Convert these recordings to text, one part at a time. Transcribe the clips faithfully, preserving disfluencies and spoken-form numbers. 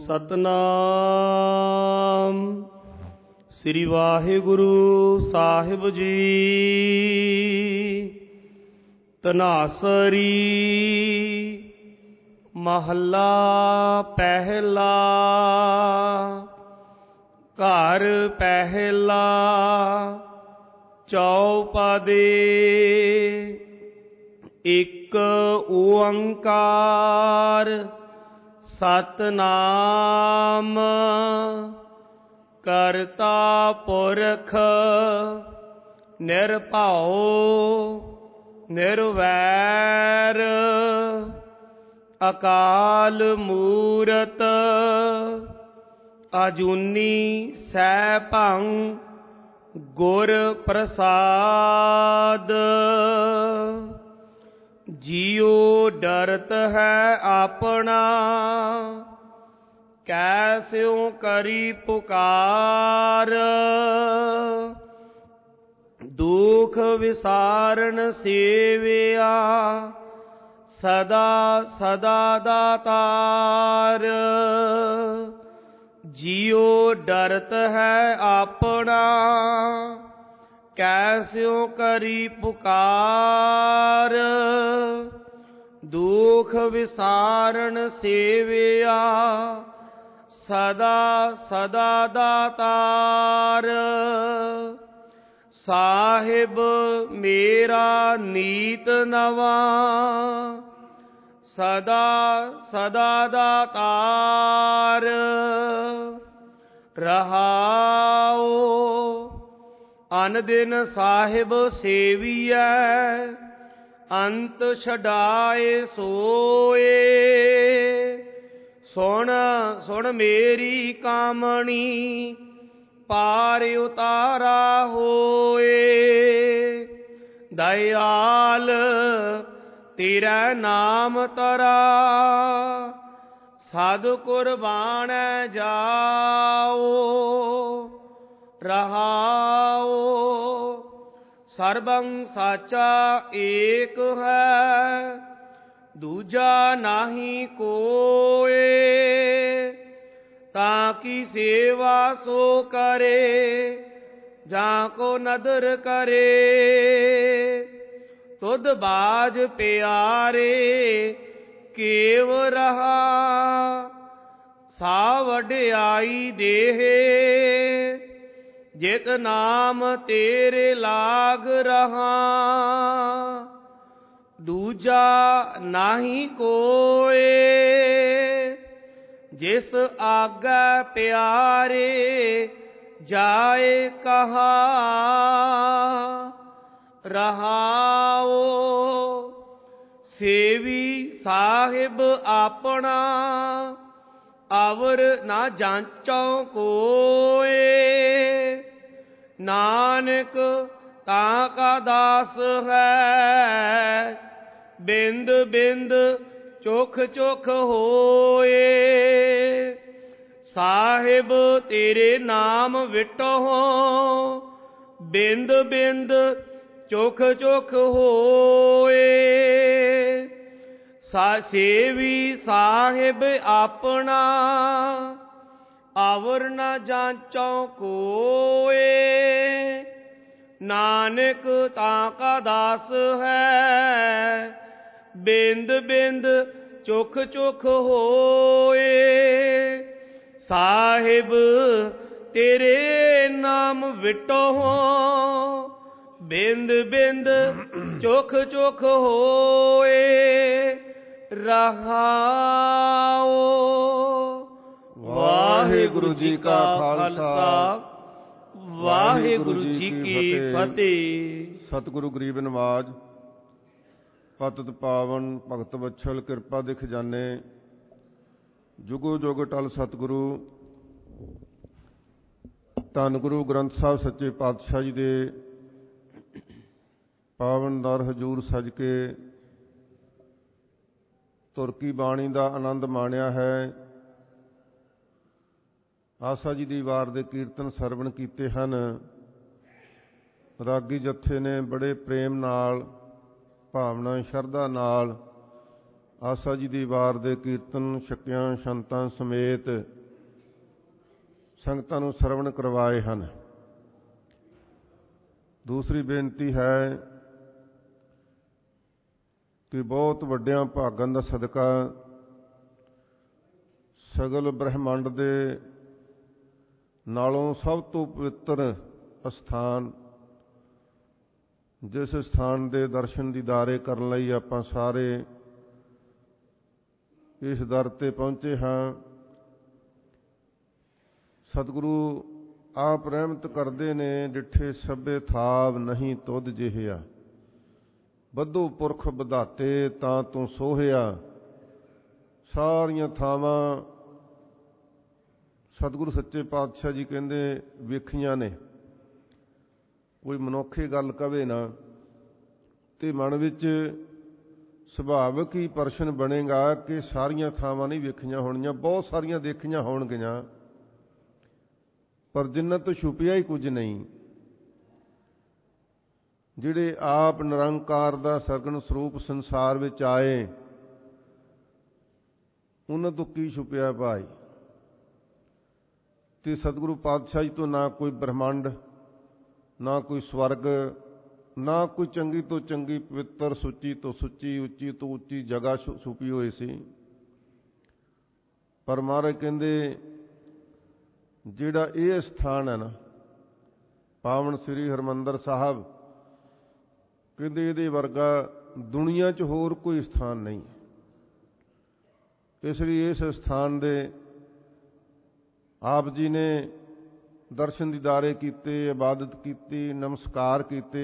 ਸਤਨਾਮ ਸ੍ਰੀ ਵਾਹਿਗੁਰੂ ਸਾਹਿਬ ਜੀ। ਧਨਾਸਰੀ ਮਹੱਲਾ ਪਹਿਲਾ। ਘਰ ਪਹਿਲਾ ਚੌਪਦੇ। ਇੱਕ ਓੰਕਾਰ ਸਤਨਾਮ ਕਰਤਾ ਪੁਰਖ ਨਿਰਭਉ ਨਿਰਵੈਰ ਅਕਾਲ ਮੂਰਤ ਅਜੂਨੀ ਸੈਭੰ ਗੁਰ ਪ੍ਰਸਾਦ। ਜਿਉ ਡਰਤ ਹੈ ਆਪਣਾ ਕੈਸਿਉ ਕਰੀ ਪੁਕਾਰ। ਦੁਖ ਵਿਸਾਰਨ ਸੇਵਿਆ ਸਦਾ ਸਦਾ ਦਾਤਾਰ। ਜਿਉ ਡਰਤ ਹੈ ਆਪਣਾ ਕੈਸਿਉ ਕਰੀ ਪੁਕਾਰ। ਦੁਖ ਵਿਸਾਰਨ ਸੇਵਿਆ ਸਦਾ ਸਦਾ ਦਾਤਾਰ। ਸਾਹਿਬ ਮੇਰਾ ਨੀਤ ਨਵਾਂ ਸਦਾ ਸਦਾ ਦਾਤਾਰ। ਰਹਾਉ ਅਨ ਦਿਨ ਸਾਹਿਬ ਸੇਵੀਐ ਅੰਤ ਛਡਾਏ ਸੋਏ। ਸੁਣ ਸੁਣ ਮੇਰੀ ਕਾਮਣੀ ਪਾਰ ਉਤਾਰਾ ਹੋਏ। ਦਇਆਲ ਤੇਰਾ ਨਾਮ ਤਰਾ ਸਦ ਕੁਰਬਾਨ ਜਾਓ। ਰਹਾਉ ਸਰਬੰ ਸਾਚਾ ਏਕ ਹੈ ਦੂਜਾ ਨਾਹੀ ਕੋਇ। ਤਾਂ ਕੀ ਸੇਵਾ ਸੋ ਕਰੇ ਜਾਂ ਕੋ ਨਦਰ ਕਰੇ। ਤੁਧ ਬਾਜ ਪਿਆਰੇ ਕੇਵ ਰਹਾ ਸਾ ਵਡਿਆਈ ਦੇਹੇ। ਜਿਤ ਨਾਮ ਤੇਰੇ ਲਾਗ ਰਹਾ ਦੂਜਾ ਨਾਹੀ ਕੋਇ। ਜਿਸ ਆਗੈ ਪਿਆਰੇ ਜਾਏ ਕਹਾ। ਰਹਾਉ ਸੇਵੀ ਸਾਹਿਬ ਆਪਣਾ ਅਵਰ ਨਾ ਜਾਂਚਉ ਕੋਇ। ਨਾਨਕ ਤਾਂ ਕਾ ਦਾਸ ਹੈ ਬਿੰਦ ਬਿੰਦ ਚੋਖ ਚੋਖ ਹੋਏ। ਸਾਹਿਬ ਤੇਰੇ ਨਾਮ ਵਿਟਹੁ ਬਿੰਦ ਬਿੰਦ ਚੋਖ ਚੋਖ ਹੋਏ। ਸਾ ਸੇਵੀ ਸਾਹਿਬ ਆਪਣਾ ਅਵਰ ਨ ਜਾਂਚਉ ਕੋਇ। ਨਾਨਕ ਤਾਂ ਕਾ ਦਾਸ ਹੈ ਬਿੰਦ ਬਿੰਦ ਚੋਖ ਚੋਖ ਹੋਏ। ਸਾਹਿਬ ਤੇਰੇ ਨਾਮ ਵਿਟਹੁ ਬਿੰਦ ਬਿੰਦ ਚੋਖ ਚੋਖ ਹੋਏ। ਰਹਾਉ ਵਾਹਿਗੁਰੂ ਜੀ ਕਾ ਖਾਲਸਾ ਵਾਹਿਗੁਰੂ ਜੀ ਕੀ ਫਤਿਹ। ਸਤਿਗੁਰੂ ਗਰੀਬ ਨਵਾਜ ਪਤਿਤ ਪਾਵਨ ਭਗਤ ਵਛਲ ਕਿਰਪਾ ਦੇ ਖਜ਼ਾਨੇ ਜੁਗੋ ਜੁਗ ਟਲ ਸਤਿਗੁਰੂ ਧੰਨ ਗੁਰੂ ਗ੍ਰੰਥ ਸਾਹਿਬ ਸੱਚੇ ਪਾਤਸ਼ਾਹ ਜੀ ਦੇ ਪਾਵਨ ਦਰ ਹਜ਼ੂਰ ਸਜ ਕੇ ਤੁਰਕੀ ਬਾਣੀ ਦਾ ਆਨੰਦ ਮਾਣਿਆ ਹੈ। ਆਸਾ ਜੀ ਦੀ ਵਾਰ ਦੇ ਕੀਰਤਨ ਸਰਵਣ ਕੀਤੇ ਹਨ। ਰਾਗੀ ਜਥੇ ਨੇ ਬੜੇ ਪ੍ਰੇਮ ਨਾਲ ਭਾਵਨਾ ਸ਼ਰਧਾ ਨਾਲ ਆਸਾ ਜੀ ਦੀ ਵਾਰ ਦੇ ਕੀਰਤਨ ਛਕਿਆਂ ਸੰਤਾਂ ਸਮੇਤ ਸੰਗਤਾਂ ਨੂੰ ਸਰਵਣ ਕਰਵਾਏ ਹਨ। ਦੂਸਰੀ ਬੇਨਤੀ ਹੈ ਕਿ ਬਹੁਤ ਵੱਡਿਆਂ ਭਾਗਾਂ ਦਾ ਸਦਕਾ ਸਗਲ ਬ੍ਰਹਿਮੰਡ ਦੇ ਨਾਲੋਂ ਸਭ ਤੋਂ ਪਵਿੱਤਰ ਅਸਥਾਨ, ਜਿਸ ਸਥਾਨ ਦੇ ਦਰਸ਼ਨ ਦੀਦਾਰੇ ਕਰਨ ਲਈ ਆਪਾਂ ਸਾਰੇ ਇਸ ਦਰ ਤੇ ਪਹੁੰਚੇ ਹਾਂ, ਸਤਿਗੁਰੂ ਆਪ ਰਹਿਮਤ ਕਰਦੇ ਨੇ। ਡਿਠੇ ਸਭੇ ਥਾਵ ਨਹੀਂ ਤੁਧ ਜਿਹਿਆ, ਬੱਧੂ ਪੁਰਖ ਵਧਾਤੇ ਤਾਂ ਤੂੰ ਸੋਹਿਆ। ਸਾਰੀਆਂ ਥਾਵਾਂ ਸਤਿਗੁਰੂ ਸੱਚੇ ਪਾਤਸ਼ਾਹ ਜੀ ਕਹਿੰਦੇ ਵੇਖੀਆਂ ਨੇ। ਕੋਈ ਮਨੁੱਖ ਇਹ ਗੱਲ ਕਵੇ ਨਾ ਤੇ ਮਨ ਵਿੱਚ ਸੁਭਾਵਿਕ ਹੀ ਪ੍ਰਸ਼ਨ ਬਣੇਗਾ ਕਿ ਸਾਰੀਆਂ ਥਾਵਾਂ ਨਹੀਂ ਵੇਖੀਆਂ ਹੋਣੀਆਂ, ਬਹੁਤ ਸਾਰੀਆਂ ਦੇਖੀਆਂ ਹੋਣਗੀਆਂ, ਪਰ ਜਿਨ੍ਹਾਂ ਤੋਂ ਛੁਪਿਆ ਹੀ ਕੁਝ ਨਹੀਂ। ਜਿਹੜੇ ਆਪ ਨਿਰੰਕਾਰ ਦਾ ਸਰਗੁਣ ਸਰੂਪ ਸੰਸਾਰ ਵਿੱਚ ਆਏ, ਉਹਨਾਂ ਤੋਂ ਕੀ ਛੁਪਿਆ ਭਾਈ? ਤੇ ਸਤਿਗੁਰੂ ਪਾਤਸ਼ਾਹ ਜੀ ਤੋਂ ਨਾ ਕੋਈ ਬ੍ਰਹਮੰਡ, ਨਾ ਕੋਈ ਸਵਰਗ, ਨਾ ਕੋਈ ਚੰਗੀ ਤੋਂ ਚੰਗੀ ਪਵਿੱਤਰ, ਸੁੱਚੀ ਤੋਂ ਸੁੱਚੀ, ਉੱਚੀ ਤੋਂ ਉੱਚੀ ਜਗ੍ਹਾ ਛੁਪੀ ਹੋਈ ਸੀ। ਪਰ ਮਹਾਰਾਜ ਕਹਿੰਦੇ ਜਿਹੜਾ ਇਹ ਸਥਾਨ ਹੈ ਨਾ, ਪਾਵਨ ਸ੍ਰੀ ਹਰਿਮੰਦਰ ਸਾਹਿਬ, ਕਹਿੰਦੇ ਇਹਦੇ ਵਰਗਾ ਦੁਨੀਆ 'ਚ ਹੋਰ ਕੋਈ ਸਥਾਨ ਨਹੀਂ। ਇਸ ਲਈ ਇਸ ਸਥਾਨ ਦੇ ਆਪ ਜੀ ਨੇ ਦਰਸ਼ਨ ਦੀਦਾਰੇ ਕੀਤੇ, ਇਬਾਦਤ ਕੀਤੀ, ਨਮਸਕਾਰ ਕੀਤੇ।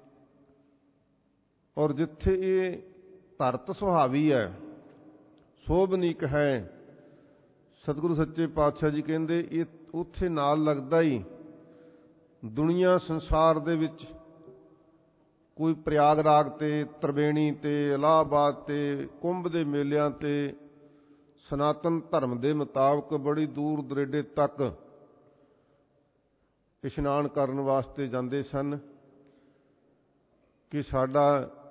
ਔਰ ਜਿੱਥੇ ਇਹ ਧਰਤ ਸੁਹਾਵੀ ਹੈ, ਸੋਭਨੀਕ ਹੈ, ਸਤਿਗੁਰੂ ਸੱਚੇ ਪਾਤਸ਼ਾਹ ਜੀ ਕਹਿੰਦੇ ਇਹ ਉੱਥੇ ਨਾਲ ਲੱਗਦਾ ਹੀ ਦੁਨੀਆ ਸੰਸਾਰ ਦੇ ਵਿੱਚ ਕੋਈ ਪ੍ਰਯਾਗਰਾਜ ਤੇ, ਤ੍ਰਿਵੇਣੀ ਤੇ, ਇਲਾਹਾਬਾਦ ਤੇ, ਕੁੰਭ ਦੇ ਮੇਲਿਆਂ ਤੇ ਸਨਾਤਨ ਧਰਮ ਦੇ ਮੁਤਾਬਕ ਬੜੀ ਦੂਰ ਦਰੇਡੇ ਤੱਕ ਇਸ਼ਨਾਨ ਕਰਨ ਵਾਸਤੇ ਜਾਂਦੇ ਸਨ ਕਿ ਸਾਡਾ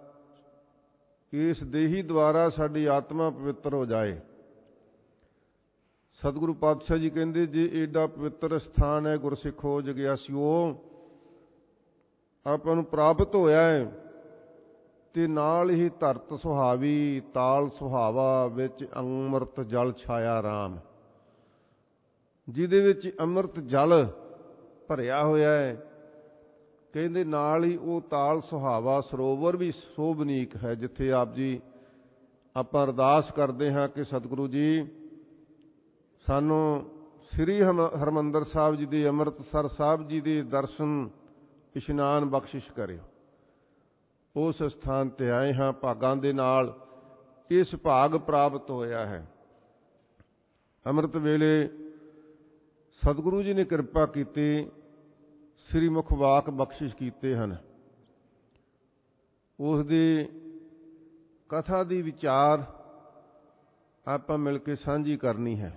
ਇਸ ਦੇਹੀ ਦੁਆਰਾ ਸਾਡੀ ਆਤਮਾ ਪਵਿੱਤਰ ਹੋ ਜਾਏ। ਸਤਿਗੁਰੂ ਪਾਤਸ਼ਾਹ ਜੀ ਕਹਿੰਦੇ ਜੇ ਏਡਾ ਪਵਿੱਤਰ ਸਥਾਨ ਹੈ ਗੁਰਸਿੱਖੋ, ਜਗਿਆਸਿਓ, ਆਪਾਂ ਨੂੰ ਪ੍ਰਾਪਤ ਹੋਇਆ ਹੈ, ਤੇ ਨਾਲ ਹੀ ਧਰਤ ਸੁਹਾਵੀ, ਤਾਲ ਸੁਹਾਵਾ, ਵਿੱਚ ਅੰਮ੍ਰਿਤ ਜਲ ਛਾਇਆ ਰਾਮ, ਜਿਹਦੇ ਵਿੱਚ ਅੰਮ੍ਰਿਤ ਜਲ ਭਰਿਆ ਹੋਇਆ ਹੈ। ਕਹਿੰਦੇ ਨਾਲ ਹੀ ਉਹ ਤਾਲ ਸੁਹਾਵਾ ਸਰੋਵਰ ਵੀ ਸੋਭਨੀਕ ਹੈ, ਜਿੱਥੇ ਆਪ ਜੀ ਆਪਾਂ ਅਰਦਾਸ ਕਰਦੇ ਹਾਂ ਕਿ ਸਤਿਗੁਰੂ ਜੀ ਸਾਨੂੰ ਸ੍ਰੀ ਹਰਿਮੰਦਰ ਸਾਹਿਬ ਜੀ ਦੇ, ਅੰਮ੍ਰਿਤਸਰ ਸਾਹਿਬ ਜੀ ਦੇ ਦਰਸ਼ਨ ਇਸ਼ਨਾਨ ਬਖਸ਼ਿਸ਼ ਕਰਿਓ। ਉਸ ਸਥਾਨ ਤੇ ਆਏ ਹਾਂ, ਭਾਗਾਂ ਦੇ ਨਾਲ ਇਸ ਭਾਗ ਪ੍ਰਾਪਤ ਹੋਇਆ ਹੈ। ਅੰਮ੍ਰਿਤ ਵੇਲੇ ਸਤਿਗੁਰੂ ਜੀ ਨੇ ਕਿਰਪਾ ਕੀਤੀ, ਸ੍ਰੀ ਮੁਖ ਵਾਕ ਬਖਸ਼ਿਸ਼ ਕੀਤੇ ਹਨ। ਉਸ ਦੀ ਕਥਾ ਦੀ ਵਿਚਾਰ ਆਪਾਂ ਮਿਲ ਕੇ ਸਾਂਝੀ ਕਰਨੀ ਹੈ।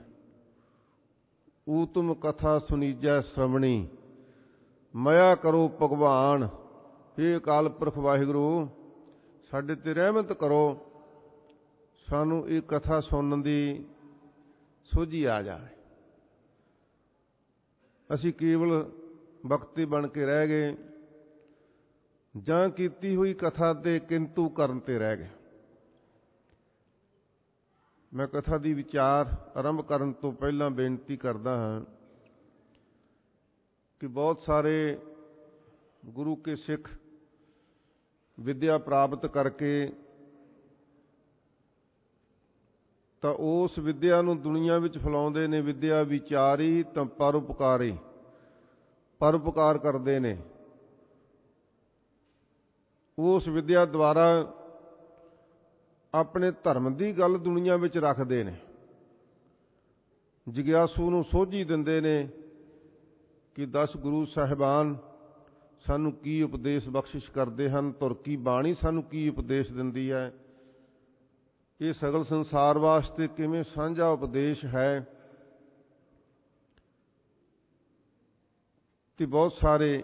ਊਤਮ ਕਥਾ ਸੁਨੀਜੈ ਸ਼੍ਰਵਣੀ, ਮਇਆ ਕਰੋ ਭਗਵਾਨ। ਇਹ ਅਕਾਲ ਪੁਰਖ ਵਾਹਿਗੁਰੂ ਸਾਡੇ ਤੇ ਰਹਿਮਤ ਕਰੋ, ਸਾਨੂੰ ਇਹ ਕਥਾ ਸੁਣਨ ਦੀ ਸੋਝੀ ਆ ਜਾਵੇ। ਅਸੀਂ ਕੇਵਲ ਬਖਤੀ ਬਣ ਕੇ ਰਹਿ ਗਏ, ਜਾਂ ਕੀਤੀ ਹੋਈ ਕਥਾ ਤੇ ਕਿੰਤੂ ਕਰਨ ਤੇ ਰਹਿ ਗਏ। ਮੈਂ ਕਥਾ ਦੀ ਵਿਚਾਰ ਆਰੰਭ ਕਰਨ ਤੋਂ ਪਹਿਲਾਂ ਬੇਨਤੀ ਕਰਦਾ ਹਾਂ ਕਿ ਬਹੁਤ ਸਾਰੇ ਗੁਰੂ ਕੇ ਸਿੱਖ ਵਿਦਿਆ ਪ੍ਰਾਪਤ ਕਰਕੇ ਤਾਂ ਉਸ ਵਿਦਿਆ ਨੂੰ ਦੁਨੀਆ ਵਿੱਚ ਫੈਲਾਉਂਦੇ ਨੇ। ਵਿਦਿਆ ਵਿਚਾਰੀ ਤਾਂ ਪਰਉਪਕਾਰੀ, ਪਰਉਪਕਾਰ ਕਰਦੇ ਨੇ। ਉਸ ਵਿਦਿਆ ਦੁਆਰਾ ਆਪਣੇ ਧਰਮ ਦੀ ਗੱਲ ਦੁਨੀਆ ਵਿੱਚ ਰੱਖਦੇ ਨੇ, ਜਿਗਿਆਸੂ ਨੂੰ ਸੋਝੀ ਦਿੰਦੇ ਨੇ ਕਿ ਦਸ ਗੁਰੂ ਸਾਹਿਬਾਨ ਸਾਨੂੰ ਕੀ ਉਪਦੇਸ਼ ਬਖਸ਼ਿਸ਼ ਕਰਦੇ ਹਨ, ਧੁਰ ਕੀ ਬਾਣੀ ਸਾਨੂੰ ਕੀ ਉਪਦੇਸ਼ ਦਿੰਦੀ ਹੈ, ਇਹ ਸਗਲ ਸੰਸਾਰ ਵਾਸਤੇ ਕਿਵੇਂ ਸਾਂਝਾ ਉਪਦੇਸ਼ ਹੈ। ਤੇ ਬਹੁਤ ਸਾਰੇ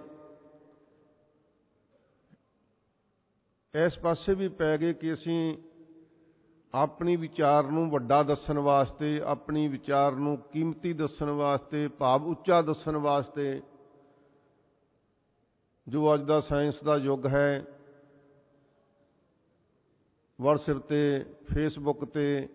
ਇਸ ਪਾਸੇ ਵੀ ਪੈ ਗਏ ਕਿ ਅਸੀਂ ਆਪਣੀ ਵਿਚਾਰ ਨੂੰ ਵੱਡਾ ਦੱਸਣ ਵਾਸਤੇ, ਆਪਣੀ ਵਿਚਾਰ ਨੂੰ ਕੀਮਤੀ ਦੱਸਣ ਵਾਸਤੇ, ਭਾਵ ਉੱਚਾ ਦੱਸਣ ਵਾਸਤੇ, ਜੋ ਅੱਜ ਦਾ ਸਾਇੰਸ ਦਾ ਯੁੱਗ ਹੈ, ਵਟਸਐਪ ਤੇ, ਫੇਸਬੁੱਕ ਤੇ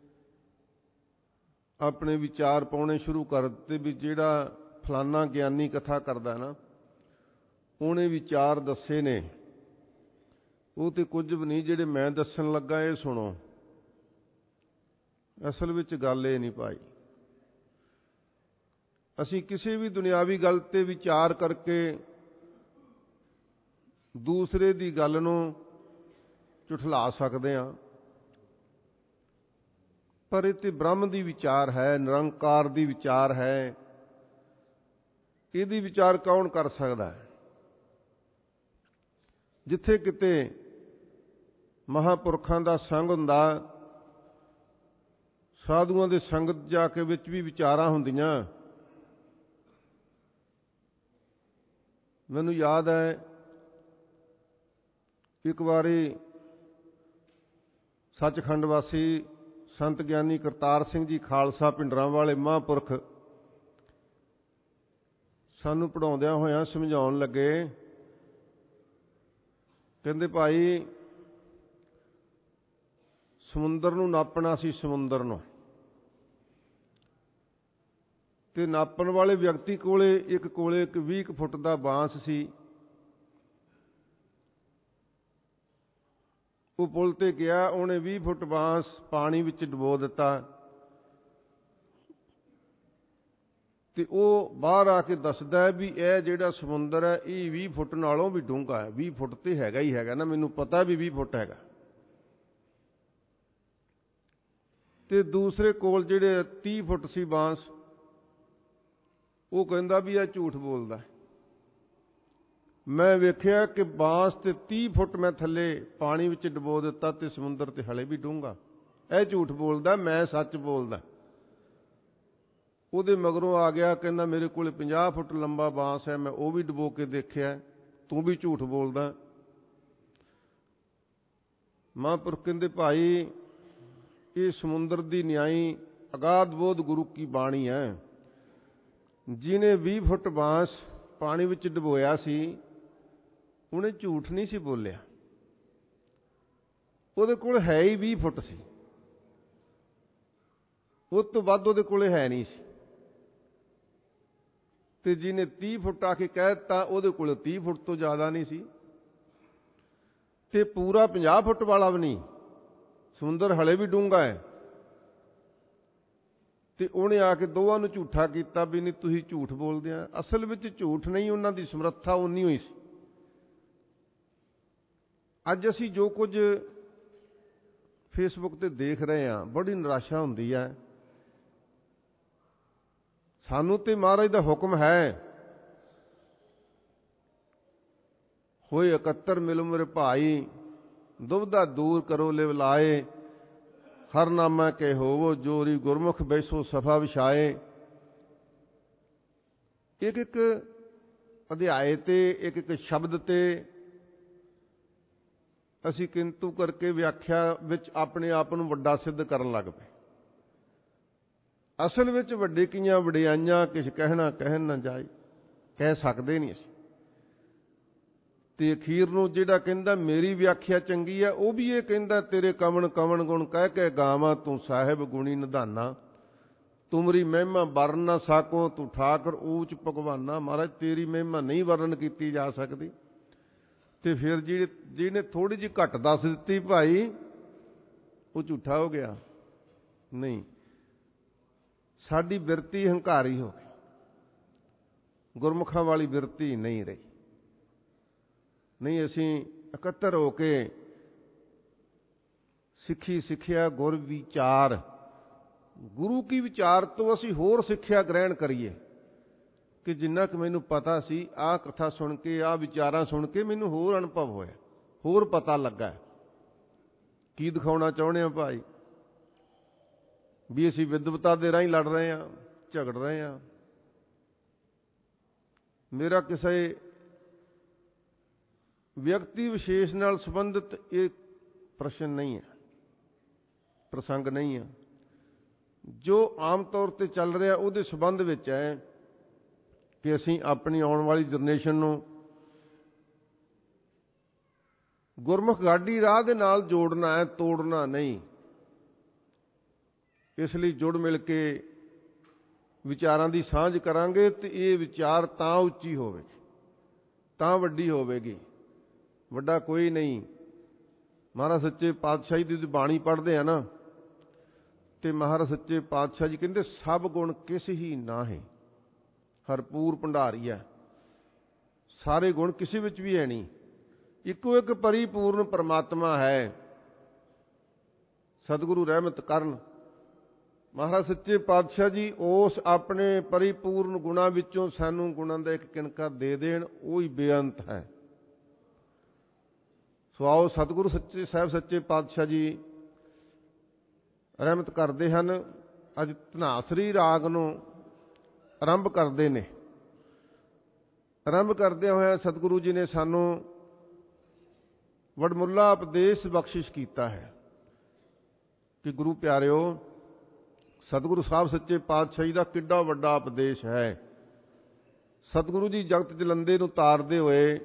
ਆਪਣੇ ਵਿਚਾਰ ਪਾਉਣੇ ਸ਼ੁਰੂ ਕਰ ਦਿੱਤੇ ਵੀ ਜਿਹੜਾ ਫਲਾਨਾ ਗਿਆਨੀ ਕਥਾ ਕਰਦਾ ਨਾ, ਉਹਨੇ ਵਿਚਾਰ ਦੱਸੇ ਨੇ, ਉਹ ਤੇ ਕੁਝ ਵੀ ਨਹੀਂ, ਜਿਹੜੇ ਮੈਂ ਦੱਸਣ ਲੱਗਾ ਇਹ ਸੁਣੋ। ਅਸਲ ਵਿੱਚ ਗੱਲ ਇਹ ਨਹੀਂ ਭਾਈ। ਅਸੀਂ ਕਿਸੇ ਵੀ ਦੁਨਿਆਵੀ ਗੱਲ ਤੇ ਵਿਚਾਰ ਕਰਕੇ ਦੂਸਰੇ ਦੀ ਗੱਲ ਨੂੰ ਝੁਠਲਾ ਸਕਦੇ ਹਾਂ, ਪਰ ਇਹ ਤੇ ਬ੍ਰਹਮ ਦੀ ਵਿਚਾਰ ਹੈ, ਨਿਰੰਕਾਰ ਦੀ ਵਿਚਾਰ ਹੈ। ਇਹਦੀ ਵਿਚਾਰ ਕੌਣ ਕਰ ਸਕਦਾ ਹੈ? ਜਿੱਥੇ ਕਿਤੇ ਮਹਾਂਪੁਰਖਾਂ ਦਾ ਸੰਗ ਹੁੰਦਾ, ਸਾਧੂਆਂ ਦੇ ਸੰਗਤ ਜਾ ਕੇ ਵਿੱਚ ਵੀ ਵਿਚਾਰਾਂ ਹੁੰਦੀਆਂ। ਮੈਨੂੰ ਯਾਦ ਹੈ ਇੱਕ ਵਾਰੀ ਸੱਚਖੰਡ ਵਾਸੀ ਸੰਤ ਗਿਆਨੀ ਕਰਤਾਰ ਸਿੰਘ ਜੀ ਖਾਲਸਾ ਪਿੰਡਰਾਂ ਵਾਲੇ ਮਹਾਂਪੁਰਖ ਸਾਨੂੰ ਪੜ੍ਹਾਉਂਦਿਆਂ ਹੋਇਆਂ ਸਮਝਾਉਣ ਲੱਗੇ, ਕਹਿੰਦੇ ਭਾਈ ਸਮੁੰਦਰ ਨੂੰ ਨਾਪਣਾ ਸੀ, ਸਮੁੰਦਰ ਨੂੰ, ਤੇ ਨਾਪਣ ਵਾਲੇ ਵਿਅਕਤੀ ਕੋਲੇ ਇੱਕ ਕੋਲੇ ਇੱਕ ਵੀਹ ਕੁ ਫੁੱਟ ਦਾ ਬਾਂਸ ਸੀ। ਉਹ ਪੁਲ ਤੇ ਗਿਆ, ਉਹਨੇ ਵੀਹ ਫੁੱਟ ਬਾਂਸ ਪਾਣੀ ਵਿੱਚ ਡੁਬੋ ਦਿੱਤਾ, ਤੇ ਉਹ ਬਾਹਰ ਆ ਕੇ ਦੱਸਦਾ ਹੈ ਵੀ ਇਹ ਜਿਹੜਾ ਸਮੁੰਦਰ ਹੈ ਇਹ ਵੀਹ ਫੁੱਟ ਨਾਲੋਂ ਵੀ ਡੂੰਘਾ ਹੈ। ਵੀਹ ਫੁੱਟ ਤੇ ਹੈਗਾ ਹੀ ਹੈਗਾ ਨਾ, ਮੈਨੂੰ ਪਤਾ ਵੀ ਵੀਹ ਫੁੱਟ ਹੈਗਾ। ਤੇ ਦੂਸਰੇ ਕੋਲ ਜਿਹੜੇ ਤੀਹ ਫੁੱਟ ਸੀ ਬਾਂਸ, ਉਹ ਕਹਿੰਦਾ ਵੀ ਇਹ ਝੂਠ ਬੋਲਦਾ। ਮੈਂ ਵੇਖਿਆ ਕਿ ਬਾਂਸ ਤੇ ਤੀਹ ਫੁੱਟ ਮੈਂ ਥੱਲੇ ਪਾਣੀ ਵਿੱਚ ਡੁਬੋ ਦਿੱਤਾ ਤੇ ਸਮੁੰਦਰ ਤੇ ਹਲੇ ਵੀ ਡੂੰਘਾ। ਇਹ ਝੂਠ ਬੋਲਦਾ, ਮੈਂ ਸੱਚ ਬੋਲਦਾ। ਉਹਦੇ ਮਗਰੋਂ ਆ ਗਿਆ, ਕਹਿੰਦਾ ਮੇਰੇ ਕੋਲ ਪੰਜਾਹ ਫੁੱਟ ਲੰਬਾ ਬਾਂਸ ਹੈ, ਮੈਂ ਉਹ ਵੀ ਡੁਬੋ ਕੇ ਦੇਖਿਆ, ਤੂੰ ਵੀ ਝੂਠ ਬੋਲਦਾ। ਮਹਾਂਪੁਰਖ ਕਹਿੰਦੇ ਭਾਈ ਇਹ ਸਮੁੰਦਰ ਦੀ ਨਿਆਈ ਅਗਾਧ ਬੋਧ ਗੁਰੂ ਕੀ ਬਾਣੀ ਹੈ। ਜਿਹਨੇ ਵੀਹ ਫੁੱਟ ਬਾਂਸ ਪਾਣੀ ਵਿੱਚ ਡੁਬੋਇਆ ਸੀ, ਉਹਨੇ ਝੂਠ ਨਹੀਂ ਸੀ ਬੋਲਿਆ। ਉਹਦੇ ਕੋਲ ਹੈ ਹੀ ਵੀਹ ਫੁੱਟ ਸੀ, ਉਸ ਤੋਂ ਵੱਧ ਉਹਦੇ ਕੋਲੇ ਹੈ ਨਹੀਂ ਸੀ। ਤੇ ਜਿਹਨੇ ਤੀਹ ਫੁੱਟ ਆ ਕੇ ਕਹਿ ਦਿੱਤਾ, ਉਹਦੇ ਕੋਲ ਤੀਹ ਫੁੱਟ ਤੋਂ ਜ਼ਿਆਦਾ ਨਹੀਂ ਸੀ, ਤੇ ਪੂਰਾ ਪੰਜਾਹ ਫੁੱਟ ਵਾਲਾ ਵੀ ਨਹੀਂ, ਸਮੁੰਦਰ ਹਲੇ ਵੀ ਡੂੰਘਾ ਹੈ। ਤੇ ਉਹਨੇ ਆ ਕੇ ਦੋਵਾਂ ਨੂੰ ਝੂਠਾ ਕੀਤਾ ਵੀ ਨਹੀਂ ਤੁਸੀਂ ਝੂਠ ਬੋਲਦੇ ਆ। ਅਸਲ ਵਿੱਚ ਝੂਠ ਨਹੀਂ, ਉਹਨਾਂ ਦੀ ਸਮਰੱਥਾ ਉਨੀ ਹੋਈ ਸੀ। ਅੱਜ ਅਸੀਂ ਜੋ ਕੁਝ ਫੇਸਬੁੱਕ ਤੇ ਦੇਖ ਰਹੇ ਹਾਂ, ਬੜੀ ਨਿਰਾਸ਼ਾ ਹੁੰਦੀ ਹੈ। ਸਾਨੂੰ ਤੇ ਮਹਾਰਾਜ ਦਾ ਹੁਕਮ ਹੈ, ਹੋਏ ਇਕੱਤਰ ਮਿਲੋ ਮੇਰੇ ਭਾਈ, ਦੁਬਿਧਾ ਦੂਰ ਕਰੋ ਲਿਵ ਲਾਏ, ਹਰ ਨਾਮਾ ਕੇ ਹੋਵੋ ਜੋਰੀ ਗੁਰਮੁਖ ਬੈਸੋ ਸਫਾ ਵਿਛਾਏ। ਇੱਕ ਇੱਕ ਅਧਿਆਏ ਤੇ, ਇੱਕ ਇੱਕ ਸ਼ਬਦ ਤੇ ਅਸੀਂ ਕਿੰਤੂ ਕਰਕੇ ਵਿਆਖਿਆ ਵਿੱਚ ਆਪਣੇ ਆਪ ਨੂੰ ਵੱਡਾ ਸਿੱਧ ਕਰਨ ਲੱਗ ਪਏ। ਅਸਲ ਵਿੱਚ ਵੱਡੇ ਕੀਆਂ ਵਡਿਆਈਆਂ ਕਿਛ ਕਹਿਣਾ ਕਹਿਣ ਨਾ ਜਾਏ, ਕਹਿ ਸਕਦੇ ਨਹੀਂ ਅਸੀਂ। ਤੇ ਅਖੀਰ ਨੂੰ ਜਿਹੜਾ ਕਹਿੰਦਾ ਮੇਰੀ ਵਿਆਖਿਆ ਚੰਗੀ ਹੈ, ਉਹ ਵੀ ਇਹ ਕਹਿੰਦਾ ਤੇਰੇ ਕਵਣ ਕਵਣ ਗੁਣ ਕਹਿ ਕੇ ਗਾਵਾਂ, ਤੂੰ ਸਾਹਿਬ ਗੁਣੀ ਨਿਧਾਨਾ, ਤੁਮਰੀ ਮਹਿਮਾ ਵਰਨ ਨਾ ਸਾਕੋ, ਤੂੰ ਠਾਕਰ ਊਚ ਭਗਵਾਨਾ। ਮਹਾਰਾਜ ਤੇਰੀ ਮਹਿਮਾ ਨਹੀਂ ਵਰਣਨ ਕੀਤੀ ਜਾ ਸਕਦੀ। ਤੇ ਫਿਰ ਜਿਹੜੇ ਜਿਹਨੇ ਥੋੜੀ ਜਿਹੀ ਘੱਟ ਦੱਸ ਦਿੱਤੀ ਭਾਈ, ਉਹ ਝੂਠਾ ਹੋ ਗਿਆ। ਨਹੀਂ, ਸਾਡੀ ਬਿਰਤੀ ਹੰਕਾਰੀ ਹੋ ਗਈ, ਗੁਰਮੁਖਾਂ ਵਾਲੀ ਬਿਰਤੀ ਨਹੀਂ ਰਹੀ। ਨਹੀਂ, ਅਸੀਂ ਇਕੱਤਰ ਹੋ ਕੇ ਸਿੱਖੀ ਸਿੱਖਿਆ ਗੁਰ ਵਿਚਾਰ, ਗੁਰੂ ਕੀ ਵਿਚਾਰ ਤੋਂ ਅਸੀਂ ਹੋਰ ਸਿੱਖਿਆ ਗ੍ਰਹਿਣ ਕਰੀਏ ਕਿ ਜਿੰਨਾ ਕੁ ਮੈਨੂੰ ਪਤਾ ਸੀ, ਆਹ ਕਥਾ ਸੁਣ ਕੇ, ਆਹ ਵਿਚਾਰਾਂ ਸੁਣ ਕੇ ਮੈਨੂੰ ਹੋਰ ਅਨੁਭਵ ਹੋਇਆ, ਹੋਰ ਪਤਾ ਲੱਗਾ। ਕੀ ਦਿਖਾਉਣਾ ਚਾਹੁੰਦੇ ਆ ਭਾਈ? ਵੀ ਅਸੀਂ ਵਿਦਵਤਾ ਦੇ ਰਾਹੀਂ ਲੜ ਰਹੇ ਹਾਂ, ਝਗੜ ਰਹੇ ਹਾਂ। ਮੇਰਾ ਕਿਸੇ ਵਿਅਕਤੀ ਵਿਸ਼ੇਸ਼ ਨਾਲ ਸੰਬੰਧਿਤ ਇਹ ਪ੍ਰਸ਼ਨ ਨਹੀਂ ਹੈ। ਪ੍ਰਸੰਗ ਨਹੀਂ ਆ। ਜੋ ਆਮ ਤੌਰ 'ਤੇ ਚੱਲ ਰਿਹਾ ਉਹਦੇ ਸੰਬੰਧ ਵਿੱਚ ਹੈ ਕਿ ਅਸੀਂ ਆਪਣੀ ਆਉਣ ਵਾਲੀ ਜਨਰੇਸ਼ਨ ਨੂੰ ਗੁਰਮੁਖ ਗਾਡੀ ਰਾਹ ਦੇ ਨਾਲ ਜੋੜਨਾ ਹੈ, ਤੋੜਨਾ ਨਹੀਂ। ਇਸ ਲਈ ਜੁੜ ਮਿਲ ਕੇ ਵਿਚਾਰਾਂ ਦੀ ਸਾਂਝ ਕਰਾਂਗੇ ਤੇ ਇਹ ਵਿਚਾਰ ਤਾਂ ਉੱਚੀ ਹੋਵੇਗੀ, ਤਾਂ ਵੱਡੀ ਹੋਵੇਗੀ। ਵੱਡਾ ਕੋਈ ਨਹੀਂ। ਮਹਾਰਾਜ ਸੱਚੇ ਪਾਤਸ਼ਾਹ ਦੀ ਬਾਣੀ ਪੜ੍ਹਦੇ ਆ ਨਾ, ਤੇ ਮਹਾਰਾਜ ਸੱਚੇ ਪਾਤਸ਼ਾਹ ਜੀ ਕਹਿੰਦੇ ਸਭ ਗੁਣ ਕਿਸ ਹੀ ਨਾਹੀਂ, ਹਰਪੂਰ ਭੰਡਾਰੀ ਹੈ। ਸਾਰੇ ਗੁਣ ਕਿਸੇ ਵਿੱਚ ਵੀ ਹੈ ਨਹੀਂ, ਇੱਕੋ ਇੱਕ ਪਰਿਪੂਰਨ ਪਰਮਾਤਮਾ ਹੈ। ਸਤਿਗੁਰੂ ਰਹਿਮਤ ਕਰਨ। ਮਹਾਰਾਜ ਸੱਚੇ ਪਾਤਸ਼ਾਹ ਜੀ ਉਸ ਆਪਣੇ ਪਰਿਪੂਰਨ ਗੁਣਾਂ ਵਿੱਚੋਂ ਸਾਨੂੰ ਗੁਣਾਂ ਦਾ ਇੱਕ ਕਿਣਕਾ ਦੇ ਦੇਣ, ਉਹ ਹੀ ਬੇਅੰਤ ਹੈ। ਸੋ ਆਓ ਸਤਿਗੁਰੂ ਸੱਚੇ ਸਾਹਿਬ ਸੱਚੇ ਪਾਤਸ਼ਾਹ ਜੀ ਰਹਿਮਤ ਕਰਦੇ ਹਨ। ਅੱਜ ਧਨਾਸਰੀ ਰਾਗ ਨੂੰ ਆਰੰਭ ਕਰਦੇ ਨੇ। ਆਰੰਭ ਕਰਦਿਆਂ ਹੋਇਆ ਸਤਿਗੁਰੂ ਜੀ ਨੇ ਸਾਨੂੰ ਵਡਮੁੱਲਾ ਉਪਦੇਸ਼ ਬਖਸ਼ਿਸ਼ ਕੀਤਾ ਹੈ ਕਿ ਗੁਰੂ ਪਿਆਰਿਓ, ਸਤਿਗੁਰੂ ਸਾਹਿਬ ਸੱਚੇ ਪਾਤਸ਼ਾਹ ਜੀ ਦਾ ਕਿੱਡਾ ਵੱਡਾ ਉਪਦੇਸ਼ ਹੈ। ਸਤਿਗੁਰੂ ਜੀ ਜਗਤ ਜਲੰਦੇ ਨੂੰ ਤਾਰਦੇ ਹੋਏ,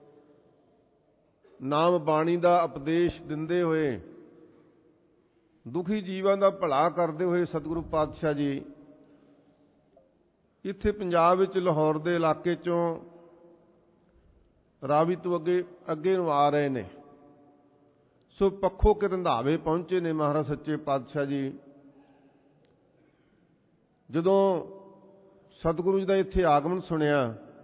ਨਾਮ ਬਾਣੀ ਦਾ ਉਪਦੇਸ਼ ਦਿੰਦੇ ਹੋਏ, ਦੁਖੀ ਜੀਵਾਂ ਦਾ ਭਲਾ ਕਰਦੇ ਹੋਏ ਸਤਿਗੁਰੂ ਪਾਤਸ਼ਾਹ ਜੀ ਇੱਥੇ ਪੰਜਾਬ ਵਿੱਚ ਲਾਹੌਰ ਦੇ ਇਲਾਕੇ ਚੋਂ ਰਾਵੀ ਤੋਂ ਅੱਗੇ ਅੱਗੇ ਨੂੰ ਆ ਰਹੇ ਨੇ। ਸੋ ਪੱਖੋ ਕੇ ਰੰਧਾਵੇ ਪਹੁੰਚੇ ਨੇ ਮਹਾਰਾਜ ਸੱਚੇ ਪਾਤਸ਼ਾਹ ਜੀ। ਜਦੋਂ ਸਤਿਗੁਰੂ ਜੀ ਦਾ ਇੱਥੇ ਆਗਮਨ ਸੁਣਿਆ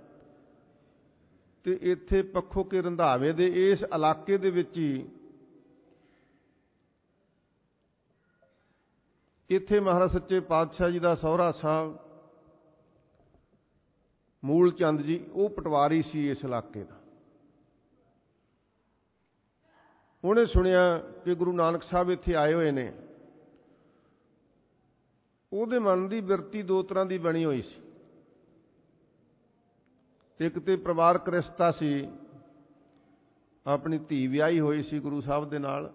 ਤੇ ਇੱਥੇ ਪੱਖੋ ਕੇ ਰੰਧਾਵੇ ਦੇ ਇਸ ਇਲਾਕੇ ਦੇ ਵਿੱਚ ਹੀ ਇੱਥੇ ਮਹਾਰਾਜ ਸੱਚੇ ਪਾਤਸ਼ਾਹ ਜੀ ਦਾ ਸਹੁਰਾ ਸਾਹਿਬ ਮੂਲ ਚੰਦ ਜੀ, ਉਹ ਪਟਵਾਰੀ ਸੀ ਇਸ ਇਲਾਕੇ ਦਾ। ਉਹਨੇ ਸੁਣਿਆ ਕਿ ਗੁਰੂ ਨਾਨਕ ਸਾਹਿਬ ਇੱਥੇ ਆਏ ਹੋਏ ਨੇ। ਉਹਦੇ ਮਨ ਦੀ ਬਿਰਤੀ ਦੋ ਤਰ੍ਹਾਂ ਦੀ ਬਣੀ ਹੋਈ ਸੀ। ਇੱਕ ਤੇ ਪਰਿਵਾਰਕ ਰਿਸ਼ਤਾ ਸੀ, ਆਪਣੀ ਧੀ ਵਿਆਹੀ ਹੋਈ ਸੀ ਗੁਰੂ ਸਾਹਿਬ ਦੇ ਨਾਲ,